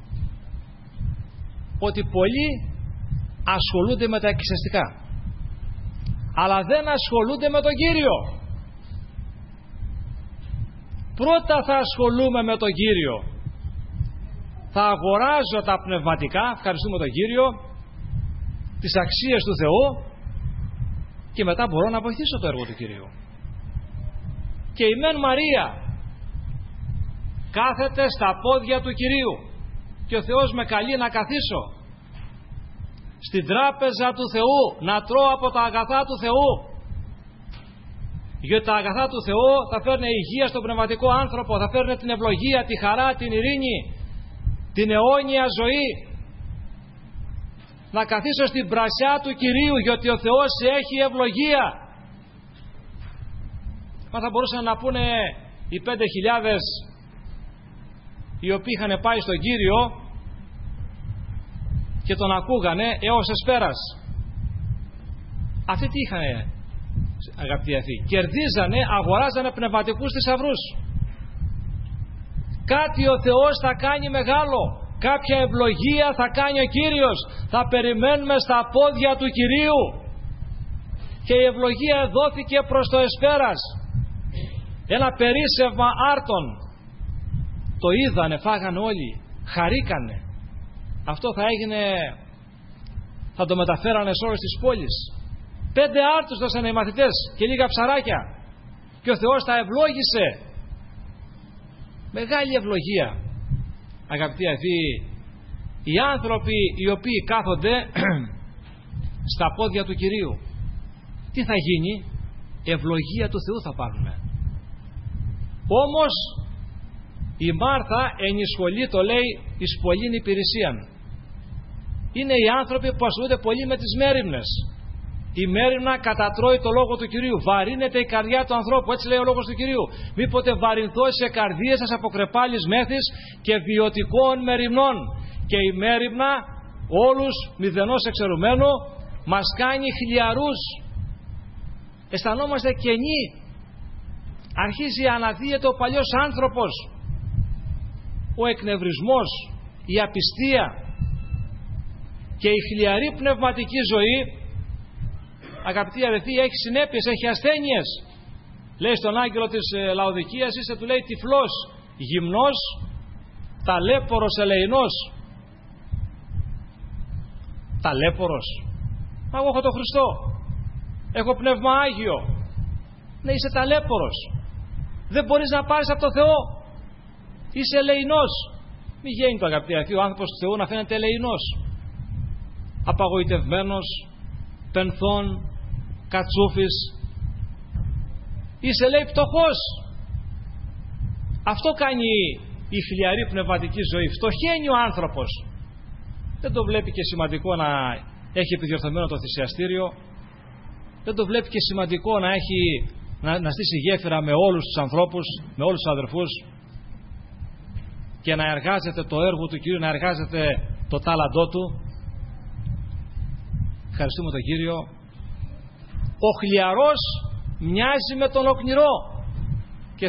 Speaker 1: ότι πολλοί ασχολούνται με τα εκκλησιαστικά, αλλά δεν ασχολούνται με τον Κύριο. Πρώτα θα ασχολούμαι με τον Κύριο, θα αγοράζω τα πνευματικά, ευχαριστούμε τον Κύριο, τις αξίες του Θεού, και μετά μπορώ να βοηθήσω το έργο του Κυρίου. Και η μεν Μαρία κάθεται στα πόδια του Κυρίου και ο Θεός με καλεί να καθίσω στην τράπεζα του Θεού, να τρώω από τα αγαθά του Θεού, γιατί τα αγαθά του Θεού θα φέρνει υγεία στον πνευματικό άνθρωπο, θα φέρνει την ευλογία, τη χαρά, την ειρήνη, την αιώνια ζωή. Να καθίσω στην πρασιά του Κυρίου, γιατί ο Θεός έχει ευλογία. Μα θα μπορούσαν να πούνε οι 5.000 οι οποίοι είχαν πάει στον Κύριο και τον ακούγανε έως εσπέρας. Αυτοί τι είχανε, αγαπητοί αδελφοί? Κερδίζανε, αγοράζανε πνευματικούς θησαυρούς. Κάτι ο Θεός θα κάνει μεγάλο, κάποια ευλογία θα κάνει ο Κύριος. Θα περιμένουμε στα πόδια του Κυρίου. Και η ευλογία δόθηκε προς το εσπέρας. Ένα περίσσευμα άρτων. Το είδανε, φάγανε όλοι, χαρήκανε. Αυτό θα έγινε, θα το μεταφέρανε σε όλες τις πόλεις. 5 άρτους δώσανε οι μαθητές και λίγα ψαράκια, και ο Θεός τα ευλόγησε. Μεγάλη ευλογία, αγαπητοί αδελφοί. Οι άνθρωποι οι οποίοι κάθονται στα πόδια του Κυρίου, τι θα γίνει? Ευλογία του Θεού θα πάρουν. Όμως η Μάρθα ενισχολεί, το λέει, εις πολλήν υπηρεσίαν. Είναι οι άνθρωποι που ασχολούνται πολύ με τις μέριμνες. Η μέριμνα κατατρώει το λόγο του Κυρίου. Βαρύνεται η καρδιά του ανθρώπου, έτσι λέει ο λόγος του Κυρίου. Μήποτε βαρυνθώ σε καρδίες σας από κρεπάλης μέθης και βιωτικών μεριμνών. Και η μέριμνα, όλους μηδενός εξαιρουμένου, μας κάνει χιλιαρούς. Αισθανόμαστε κενοί. Αρχίζει να αναδύεται ο παλιός άνθρωπος, ο εκνευρισμός, η απιστία, και η χιλιαρή πνευματική ζωή, αγαπητοί αδελφοί, έχει συνέπειες, έχει ασθένειες. Λέει στον άγγελο της Λαοδικίας, είσαι, του λέει, τυφλός, γυμνός, ταλέπορος, ελεηνός. Ταλέπορος? Μα εγώ έχω τον Χριστό, έχω πνεύμα Άγιο. Ναι, είσαι ταλέπορος, δεν μπορείς να πάρεις από το Θεό, είσαι ελεηνός. Μη γίνει το, αγαπητοί αδελφοί, ο άνθρωπος του Θεού να φαίνεται ελεηνός, απαγοητευμένος, πενθών, κατσούφης. Είσαι, λέει, πτωχός. Αυτό κάνει η χιλιαρή πνευματική ζωή. Φτωχαίνει ο άνθρωπος. Δεν το βλέπει και σημαντικό να έχει επιδιορθωμένο το θυσιαστήριο. Δεν το βλέπει και σημαντικό να στήσει γέφυρα με όλους τους ανθρώπους, με όλους τους αδερφούς, και να εργάζεται το έργο του Κυρίου, να εργάζεται το τάλαντό του. Ευχαριστούμε τον Κύριο. Ο χλιαρός μοιάζει με τον οκνηρό. Και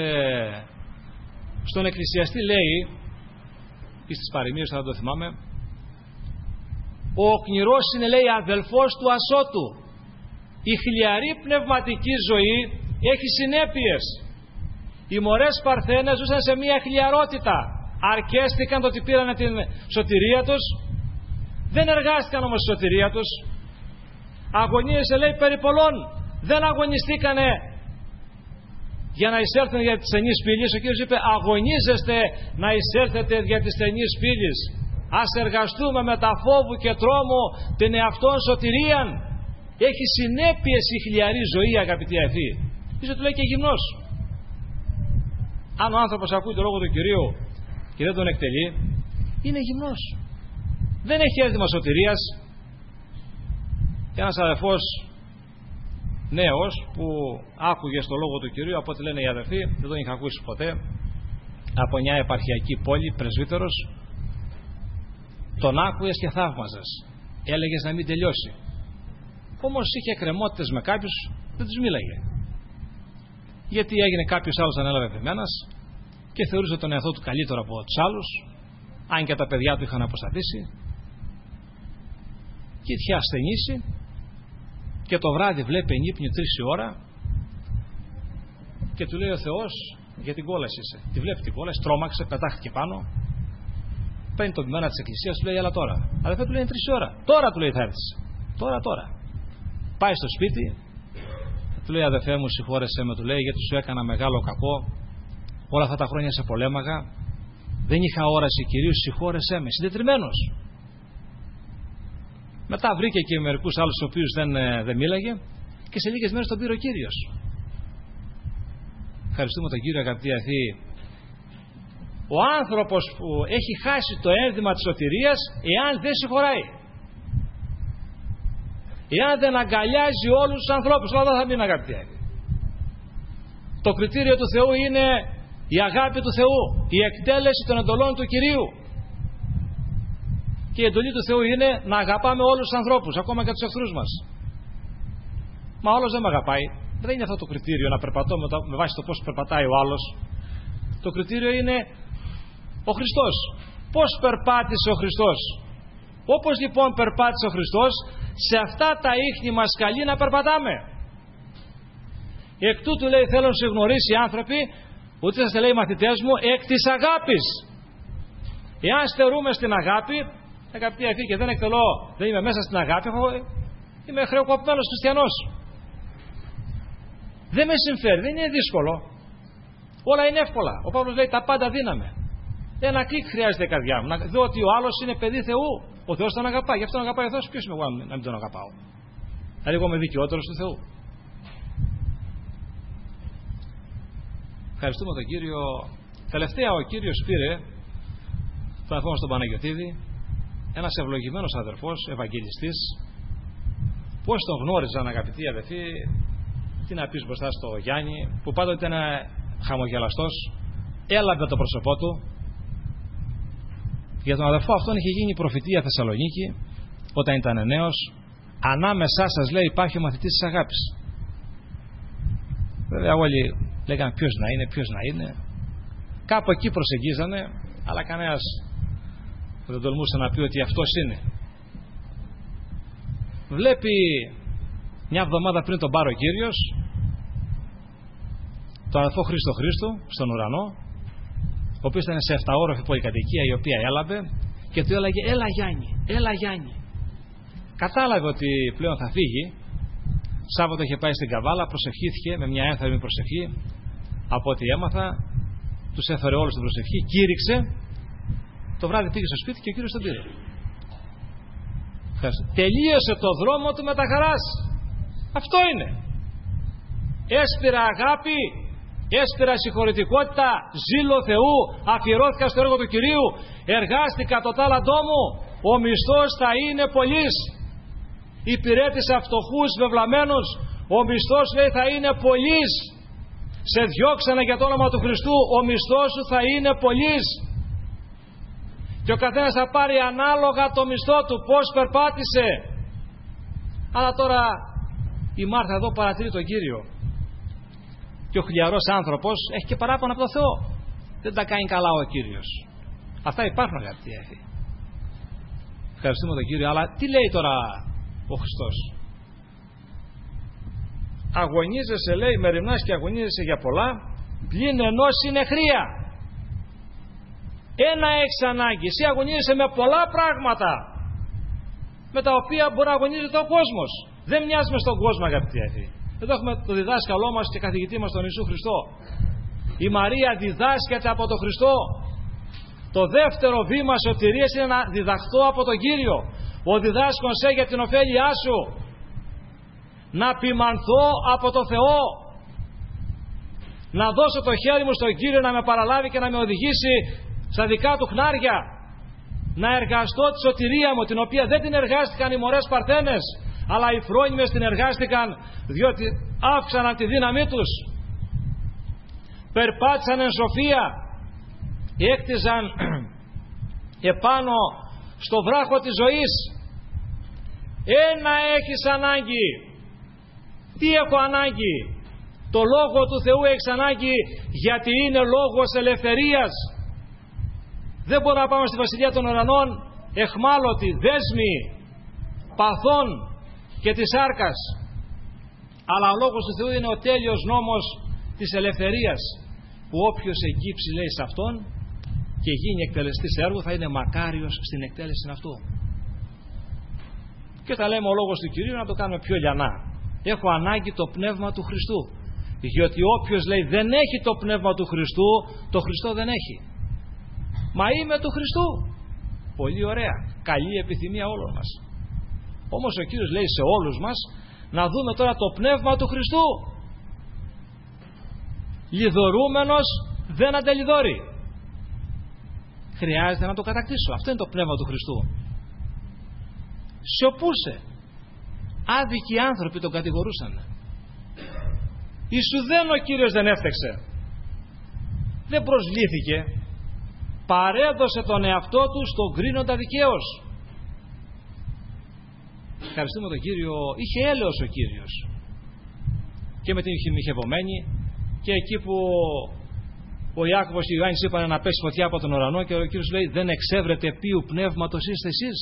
Speaker 1: στον εκκλησιαστή λέει, ή στις παροιμίες, θα το θυμάμαι, ο οκνηρός είναι, λέει, αδελφός του ασώτου. Η χλιαρή πνευματική ζωή έχει συνέπειες. Οι μωρές Παρθένες ζούσαν σε μια χλιαρότητα. Αρκέστηκαν το ότι πήραν την σωτηρία τους. Δεν εργάστηκαν όμως στη σωτηρία τους. Αγωνίασε, λέει, περί πολλών. Δεν αγωνιστήκανε για να εισέλθουν για τη στενή πύλη. Ο Κύριος είπε, αγωνίζεστε να εισέλθετε για τη στενή πύλη. Ας εργαστούμε με τα φόβου και τρόμου την εαυτόν σωτηρίαν. Έχει συνέπειες η χλιαρή ζωή, αγαπητοί αδελφοί. Ίσως του λέει και γυμνός. Αν ο άνθρωπος ακούει το λόγο του Κυρίου και δεν τον εκτελεί, είναι γυμνός. Δεν έχει αίσθημα σωτηρίας. Ένας αδελφός νέος που άκουγε στο λόγο του Κυρίου, από ό,τι λένε οι αδερφοί, δεν τον είχα ακούσει ποτέ, από μια επαρχιακή πόλη, πρεσβύτερος, τον άκουγες και θαύμαζες, έλεγες να μην τελειώσει. Όμως είχε εκκρεμότητες με κάποιους, δεν τους μίλαγε. Γιατί έγινε κάποιος άλλος ανέλαβε επιμένας και θεωρούσε τον εαυτό του καλύτερο από τους άλλους, αν και τα παιδιά του είχαν αποστατήσει, και είχε ασθενήσει και το βράδυ βλέπει ενύπνιο 3 η ώρα και του λέει ο Θεός, για την κόλαση είσαι. Τη βλέπει την κόλαση, τρόμαξε, πετάχτηκε πάνω, παίρνει το ποιμένα της εκκλησίας, του λέει έλα τώρα. Αδερφέ, του λέει 3 η ώρα. Τώρα, του λέει, θα έρθεις. Τώρα. Πάει στο σπίτι, του λέει αδερφέ μου, συγχώρεσέ με, του λέει, γιατί σου έκανα μεγάλο κακό. Όλα αυτά τα χρόνια σε πολέμαγα. Δεν είχα όραση Κυρίου, συγχώρεσέ με. Συντετριμμένος. Μετά βρήκε και μερικούς άλλους, τους οποίους δεν μίλαγε, και σε λίγες μέρες τον πήρε ο Κύριος. Ευχαριστούμε τον Κύριο, αγαπητοί αδελφοί. Ο άνθρωπος που έχει χάσει το ένδυμα της σωτηρίας, εάν δεν συγχωράει, εάν δεν αγκαλιάζει όλους τους ανθρώπους, όλα θα μείνει, αγαπητοί αδελφοί. Το κριτήριο του Θεού είναι η αγάπη του Θεού, η εκτέλεση των εντολών του Κυρίου. Και η εντολή του Θεού είναι να αγαπάμε όλους τους ανθρώπους, ακόμα και τους εχθρούς μας. Μα όλος δεν με αγαπάει. Δεν είναι αυτό το κριτήριο, να περπατώ με βάση το πώς περπατάει ο άλλος. Το κριτήριο είναι ο Χριστός. Πώς περπάτησε ο Χριστός? Όπως λοιπόν περπάτησε ο Χριστός, σε αυτά τα ίχνη μας καλεί να περπατάμε. Εκ τούτου λέει, θέλω να σε γνωρίσει οι άνθρωποι, ούτε σας λέει μαθητές μου, εκ της αγάπης. Εάν στερούμε στην αγάπη, αγαπητοί αδελφοί, και δεν εκτελώ, δεν είμαι μέσα στην αγάπη, είμαι χρεοκοπημένος χριστιανός. Δεν με συμφέρει, δεν είναι δύσκολο. Όλα είναι εύκολα. Ο Παύλος λέει τα πάντα δύναμε. Ένα κλικ χρειάζεται η καρδιά μου. Να δω ότι ο άλλος είναι παιδί Θεού. Ο Θεός τον αγαπάει. Γι' αυτό τον αγαπάει ο Θεός. Ποιος είμαι εγώ να μην τον αγαπάω? Δηλαδή εγώ είμαι δικαιότερος του Θεού. Ευχαριστούμε τον Κύριο. Τελευταία ο Κύριος πήρε τον αδερφό μας τον Παναγιωτίδη, ένας ευλογημένος αδερφός, ευαγγελιστής. Πώς τον γνώριζαν, αγαπητοί αδερφοί, τι να πεις μπροστά στο Γιάννη, που πάντοτε ήταν χαμογελαστός, έλαβε το πρόσωπό του. Για τον αδερφό αυτόν είχε γίνει προφητεία Θεσσαλονίκη όταν ήταν νέος. Ανάμεσά σας, λέει, υπάρχει ο μαθητής της αγάπης. Βέβαια όλοι λέγανε ποιος να είναι. Κάπου εκεί προσεγγίζανε, αλλά κανένας δεν τολμούσε να πει ότι αυτός είναι. Βλέπει μια εβδομάδα πριν τον πάρει ο Κύριος τον αδερφό Χρήστο στον ουρανό, ο οποίος ήταν σε 7όροφη πολυκατοικία, η οποία έλαβε, και του έλεγε έλα Γιάννη. Κατάλαβε ότι πλέον θα φύγει. Σάββατο είχε πάει στην Καβάλα, προσευχήθηκε με μια ένθερμη προσευχή. Από ό,τι έμαθα, τους έφερε όλους την προσευχή, κήρυξε. Το βράδυ πήγε στο σπίτι και ο Κύριος τον πήρε. Τελείωσε το δρόμο του με τα χαράς. Αυτό είναι. Έσπηρα αγάπη, έσπηρα συγχωρητικότητα, ζήλο Θεού, αφιερώθηκα στο έργο του Κυρίου, εργάστηκα το τάλαντό μου, ο μισθός θα είναι πολύς. Υπηρέτησα φτωχούς, βεβλαμένους, ο μισθός, λέει, θα είναι πολύς. Σε διώξανε για το όνομα του Χριστού, ο μισθός σου θα είναι πολύς. Και ο καθένας θα πάρει ανάλογα το μισθό του, πώς περπάτησε. Αλλά τώρα η Μάρθα εδώ παρατηρεί τον Κύριο. Και ο χιλιαρός άνθρωπος έχει και παράπονα από τον Θεό. Δεν τα κάνει καλά ο Κύριος. Αυτά υπάρχουν, αγαπητοί αδελφοί. Ευχαριστούμε τον Κύριο. Αλλά τι λέει τώρα ο Χριστός? Αγωνίζεσαι, λέει, μεριμνάς και αγωνίζεσαι για πολλά, πλην ενός είναι χρία. Ένα έχεις ανάγκη. Εσύ αγωνίζεσαι με πολλά πράγματα, με τα οποία μπορεί να αγωνίζεται ο κόσμος. Δεν μοιάζουμε στον κόσμο, αγαπητοί αδελφοί. Εδώ έχουμε το διδάσκαλό μας και καθηγητή μας, τον Ιησού Χριστό. Η Μαρία διδάσκεται από τον Χριστό. Το δεύτερο βήμα σωτηρίας είναι να διδαχθώ από τον Κύριο. Ο διδάσκων σε για την ωφέλειά σου. Να ποιμανθώ από τον Θεό. Να δώσω το χέρι μου στον Κύριο να με παραλάβει και να με οδηγήσει στα δικά του χνάρια. Να εργαστώ τη σωτηρία μου, την οποία δεν την εργάστηκαν οι μωρές Παρθένες. αλλά οι φρόνιμες την εργάστηκαν διότι αύξαναν τη δύναμή τους. Περπάτησαν εν σοφία, έκτιζαν επάνω στο βράχο της ζωής. Ένα έχεις ανάγκη. Τι έχω ανάγκη? Το Λόγο του Θεού έχεις ανάγκη, γιατί είναι λόγος ελευθερίας. Δεν μπορούμε να πάμε στη Βασιλεία των Ουρανών εχμάλωτοι, δέσμοι παθών και της σάρκας. Αλλά ο Λόγος του Θεού είναι ο τέλειος νόμος της ελευθερίας, που όποιος εγκύψει, λέει, σε αυτόν και γίνει εκτελεστής έργου, θα είναι μακάριος στην εκτέλεση αυτού. Και θα λέμε ο Λόγος του Κυρίου να το κάνουμε πιο λιανά. Έχω ανάγκη το πνεύμα του Χριστού, διότι όποιος, λέει, δεν έχει το πνεύμα του Χριστού, το Χριστό δεν έχει. Μα είμαι του Χριστού. Πολύ ωραία, καλή επιθυμία όλων μας. Όμως ο Κύριος λέει σε όλους μας να δούμε τώρα το πνεύμα του Χριστού. Λιδωρούμενος δεν αντελιδώρει. Χρειάζεται να το κατακτήσω. Αυτό είναι το πνεύμα του Χριστού. Σιωπούσε. Άδικοι άνθρωποι τον κατηγορούσαν. Ισουδέν ο Κύριος δεν έφταξε. Δεν προσβλήθηκε. Παρέδωσε τον εαυτό του στον κρίνοντα δικαίως. Ευχαριστούμε τον Κύριο. Είχε έλεος ο Κύριος. Και με την χημικευωμένη, και εκεί που ο Ιάκωβος και ο Ιωάννης είπαν να πέσει φωτιά από τον ουρανό, και ο Κύριος λέει, δεν εξεύρετε ποιου πνεύματος είστε εσείς?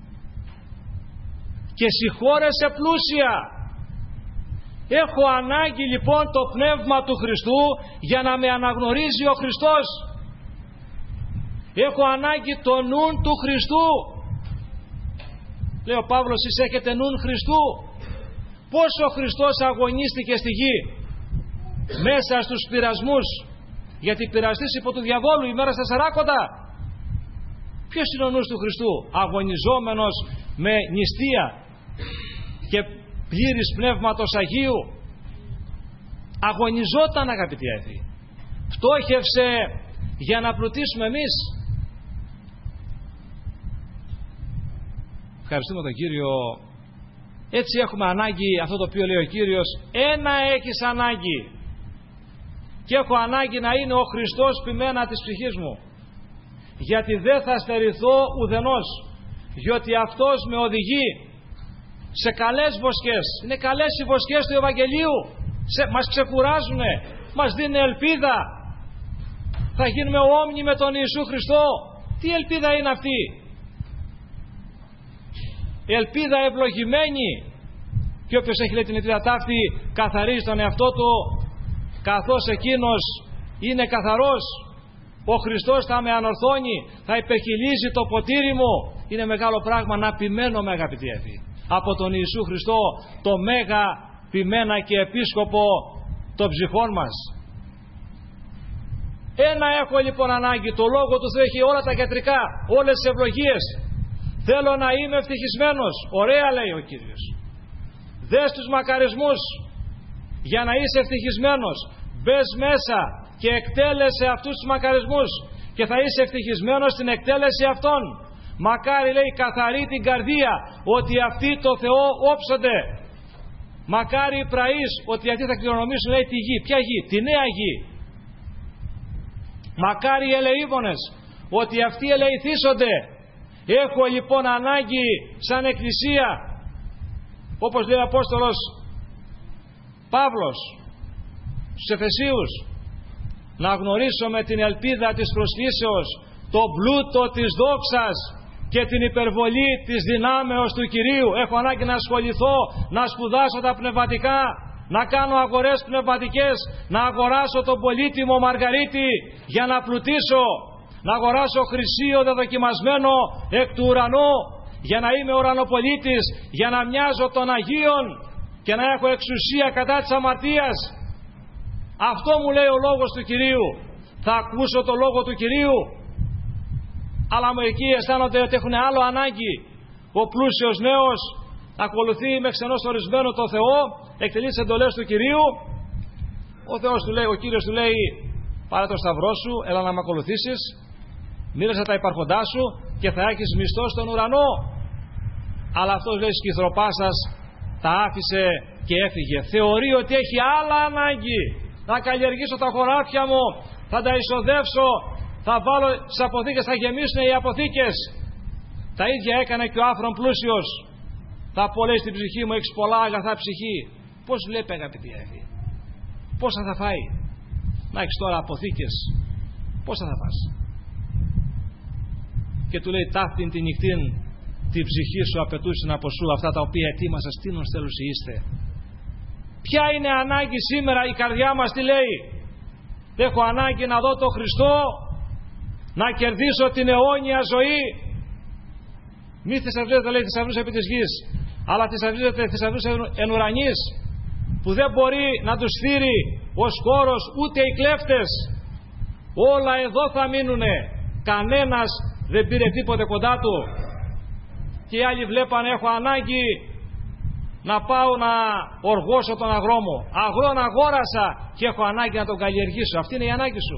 Speaker 1: Και συγχώρεσε πλούσια. Έχω ανάγκη λοιπόν το πνεύμα του Χριστού για να με αναγνωρίζει ο Χριστός. Έχω ανάγκη το νουν του Χριστού. Λέει ο Παύλος, εσείς έχετε νουν Χριστού. Πόσο ο Χριστός αγωνίστηκε στη γη μέσα στους πειρασμούς, γιατί πειραστής υπό του διαβόλου ημέρα στα σαράκοντα. Ποιος είναι ο νους του Χριστού? Αγωνιζόμενος με νηστεία και πλήρης πνεύματος Αγίου. Αγωνιζόταν, αγαπητοί αδελφοί. Φτώχευσε για να πλουτίσουμε εμείς. Ευχαριστούμε τον Κύριο. Έτσι έχουμε ανάγκη, αυτό το οποίο λέει ο Κύριος, ένα έχεις ανάγκη. Και έχω ανάγκη να είναι ο Χριστός ποιμένα της ψυχής μου. Γιατί δεν θα στερηθώ ουδενός. Διότι αυτός με οδηγεί σε καλές βοσκές. Είναι καλές οι βοσκές του Ευαγγελίου. Μας ξεκουράζουνε. Μας δίνει ελπίδα. Θα γίνουμε όμοιοι με τον Ιησού Χριστό. Τι ελπίδα είναι αυτή? Ελπίδα ευλογημένη. Και όποιος έχει, λέει, την εταιρεία ταύτη, καθαρίζει τον εαυτό του, καθώς εκείνος είναι καθαρός. Ο Χριστός θα με ανορθώνει, θα υπεχυλίζει το ποτήρι μου. Είναι μεγάλο πράγμα να ποιμένουμε, αγαπητοί αδελφοί, από τον Ιησού Χριστό, το μέγα ποιμένα και επίσκοπο των ψυχών μας. Ένα έχω λοιπόν ανάγκη. Το Λόγο του Θεού έχει όλα τα γιατρικά, όλες τις ευλογίες. Θέλω να είμαι ευτυχισμένος. Ωραία, λέει ο Κύριος. Δες τους μακαρισμούς για να είσαι ευτυχισμένος. Μπες μέσα και εκτέλεσε αυτούς τους μακαρισμούς και θα είσαι ευτυχισμένος στην εκτέλεση αυτών. Μακάρι, λέει, καθαρή την καρδία, ότι αυτοί το Θεό όψονται. Μακάρι οι πραείς, ότι αυτοί θα κληρονομήσουν, λέει, τη γη. Ποια γη? Τη νέα γη. Μακάρι οι ελεήμονες, ότι αυτοί ελεηθήσονται. Έχω λοιπόν ανάγκη σαν Εκκλησία, όπως λέει ο Απόστολος Παύλος στους Εφεσίους, να γνωρίσουμε την ελπίδα της προσλήσεως, το πλούτο της δόξας και την υπερβολή της δυνάμεως του Κυρίου. Έχω ανάγκη να ασχοληθώ, να σπουδάσω τα πνευματικά, να κάνω αγορές πνευματικές, να αγοράσω τον πολύτιμο μαργαρίτη για να πλουτίσω, να αγοράσω χρυσίο δεδοκιμασμένο εκ του ουρανού για να είμαι ουρανοπολίτης, για να μοιάζω των Αγίων και να έχω εξουσία κατά της αμαρτίας. Αυτό μου λέει ο λόγος του Κυρίου. Θα ακούσω το λόγο του Κυρίου. Αλλά μερικοί αισθάνονται ότι έχουν άλλο ανάγκη. Ο πλούσιος νέος ακολουθεί με ξενόστορισμένο το Θεό, εκτελεί τις εντολές του Κυρίου. Ο Θεός του λέει, ο Κύριος του λέει, πάρε το σταυρό σου, έλα να με ακολουθήσεις, μοίρασε τα υπάρχοντά σου και θα έχεις μισθό στον ουρανό. Αλλά αυτός λέει, σκυθροπά σας τα άφησε και έφυγε. Θεωρεί ότι έχει άλλα ανάγκη. Θα καλλιεργήσω τα χωράφια μου, θα τα εισοδεύσω, θα βάλω στις αποθήκες, θα γεμίσουν οι αποθήκες. Τα ίδια έκανε και ο άφρον πλούσιος. Θα πω, λέει, στην ψυχή μου, έχεις πολλά αγαθά ψυχή. Πώς βλέπει, αγαπητοί αδελφοί, πόσα θα φάει? Να έχεις τώρα αποθήκες, πόσα θα φας? Και του λέει, ταύτην τη νυχτήν την ψυχή σου απαιτούσε από σου αυτά τα οποία ετοίμασα, στήνος θέλους είστε. Ποια είναι ανάγκη σήμερα? Η καρδιά μας τι λέει? Έχω ανάγκη να δω τον Χριστό, να κερδίσω την αιώνια ζωή. Μη θησαυρίζετε, λέει, θησαυρούς επί της γης, αλλά θησαυρίζετε θησαυρούς εν ουρανής, που δεν μπορεί να τους φύρει ο σκόρος ούτε οι κλέφτες. Όλα εδώ θα μείνουνε, κανένας δεν πήρε τίποτε κοντά του. Και οι άλλοι βλέπανε, έχω ανάγκη να πάω να οργώσω τον αγρό μου. Αγρόν αγόρασα και έχω ανάγκη να τον καλλιεργήσω. Αυτή είναι η ανάγκη σου.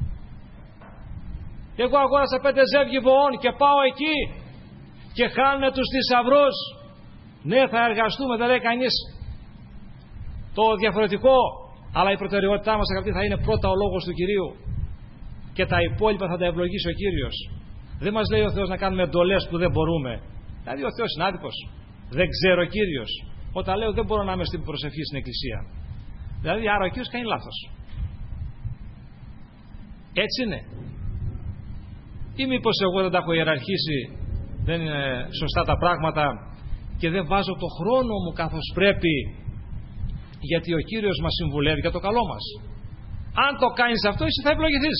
Speaker 1: Εγώ αγόρασα 5 ζεύγη βοών και πάω εκεί και χάνουνε τους θησαυρούς. Ναι, θα εργαστούμε, δεν λέει κανείς το διαφορετικό, αλλά η προτεραιότητά μας, αγαπητοί, θα είναι πρώτα ο λόγος του Κυρίου και τα υπόλοιπα θα τα ευλογήσει ο Κύριος. Δεν μας λέει ο Θεός να κάνουμε εντολές που δεν μπορούμε. Δηλαδή ο Θεός είναι άδικος. Δεν ξέρω ο Κύριος. Όταν λέω δεν μπορώ να είμαι στην προσευχή στην εκκλησία, δηλαδή άρα ο Κύριος κάνει λάθος. Έτσι είναι? Ή μήπως εγώ δεν τα έχω ιεραρχήσει, δεν είναι σωστά τα πράγματα και δεν βάζω το χρόνο μου καθώς πρέπει, γιατί ο Κύριος μας συμβουλεύει για το καλό μας. Αν το κάνεις αυτό, εσύ θα ευλογηθείς.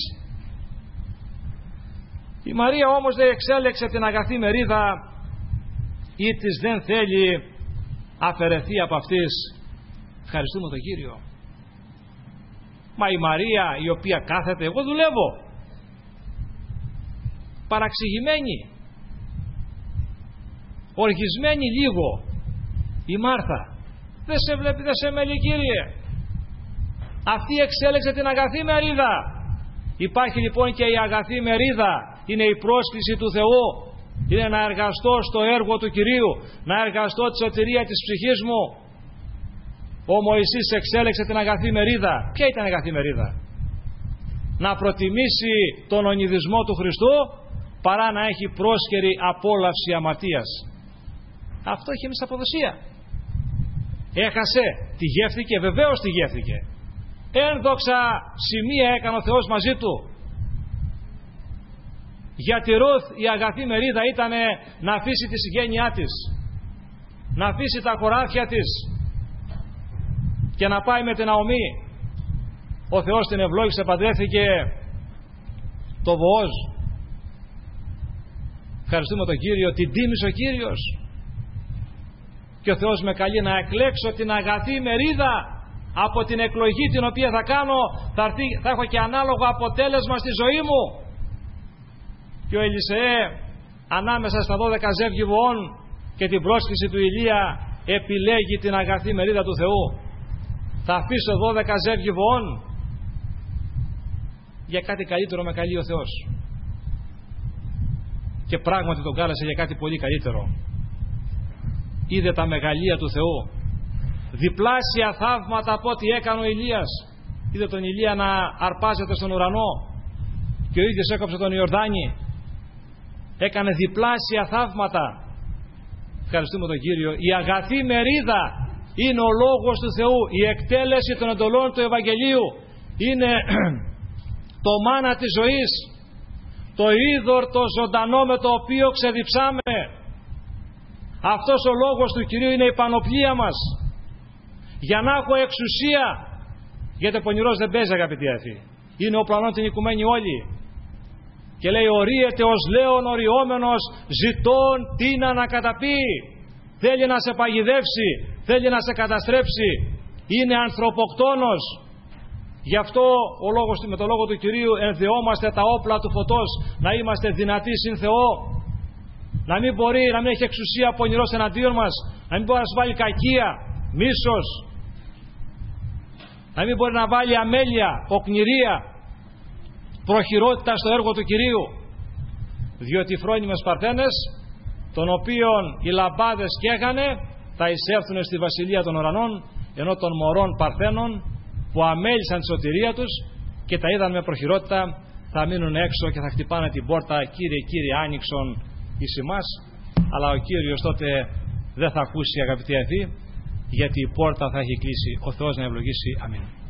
Speaker 1: Η Μαρία όμως δεν εξέλεξε την αγαθή μερίδα ή της δεν θέλει αφαιρεθεί από αυτής. Ευχαριστούμε τον Κύριο. Μα η Μαρία η οποία κάθεται, εγώ δουλεύω, παραξηγημένη, οργισμένη λίγο, η Μάρθα δεν σε βλέπει, δεν σε μελεί, Κύριε. Αυτή εξέλεξε την αγαθή μερίδα. Υπάρχει λοιπόν και η αγαθή μερίδα, είναι η πρόσκληση του Θεού, είναι να εργαστώ στο έργο του Κυρίου, να εργαστώ τη σωτηρία της ψυχής μου. Ο Μωυσής εξέλεξε την αγαθή μερίδα. Ποια ήταν η αγαθή μερίδα? Να προτιμήσει τον ονειδισμό του Χριστού παρά να έχει πρόσκαιρη απόλαυση αμαρτίας. Αυτό είχε μισθαποδοσία. Έχασε, τη γεύθηκε, βεβαίως τη γεύθηκε. Ένδοξα σημεία έκανε ο Θεός μαζί του. Για τη Ρουθ η αγαθή μερίδα ήταν να αφήσει τη συγγένειά της, να αφήσει τα χωράφια της και να πάει με την Ναομή. Ο Θεός την ευλόγησε, παντρεύθηκε το Βοόζ. Ευχαριστούμε τον Κύριο, την τίμησε ο Κύριος. Και ο Θεός με καλεί να εκλέξω την αγαθή μερίδα. Από την εκλογή την οποία θα κάνω θα έχω και ανάλογο αποτέλεσμα στη ζωή μου. Και ο Ελισεέ ανάμεσα στα 12 ζεύγη βοών και την πρόσκληση του Ηλία επιλέγει την αγαθή μερίδα του Θεού. Θα αφήσω 12 ζεύγη βοών για κάτι καλύτερο με καλεί ο Θεός. Και πράγματι τον κάλεσε για κάτι πολύ καλύτερο. Είδε τα μεγαλεία του Θεού, διπλάσια θαύματα από ό,τι έκανε ο Ηλίας. Είδε τον Ηλία να αρπάζεται στον ουρανό και ο ίδιος έκοψε τον Ιορδάνη. Έκανε διπλάσια θαύματα. Ευχαριστούμε τον Κύριο. Η αγαθή μερίδα είναι ο λόγος του Θεού. Η εκτέλεση των εντολών του Ευαγγελίου είναι το μάνα της ζωής, το είδωρ το ζωντανό με το οποίο ξεδιψάμε. Αυτός ο λόγος του Κυρίου είναι η πανοπλία μας, για να έχω εξουσία. Γιατί ο πονηρός δεν παίζει, αγαπητοί αδελφοί. Είναι ο πλανών την οικουμένη όλοι. Και λέει, ορίεται ως λέον οριόμενος, ζητών τι να καταπεί. Θέλει να σε παγιδεύσει, θέλει να σε καταστρέψει. Είναι ανθρωποκτόνος. Γι' αυτό με το λόγο του Κυρίου ενδεόμαστε τα όπλα του φωτός, να είμαστε δυνατοί συν Θεό. Να μην μπορεί, να μην έχει εξουσία πονηρός εναντίον μας, να μην μπορεί να σου βάλει κακία, μίσος, να μην μπορεί να βάλει αμέλεια, οκνηρία, προχειρότητα στο έργο του Κυρίου. Διότι οι φρόνιμες παρθένες, των οποίων οι λαμπάδες καίγανε, θα εισέλθουν στη βασιλεία των ουρανών, ενώ των μωρών παρθένων που αμέλησαν τη σωτηρία τους και τα είδαν με προχειρότητα θα μείνουν έξω και θα χτυπάνε την πόρτα, Κύριε, Κύριε, άνοιξον εις ημάς. Αλλά ο Κύριος τότε δεν θα ακούσει, αγαπητοί αδελφοί, γιατί η πόρτα θα έχει κλείσει. Ο Θεός να ευλογήσει. Αμήν.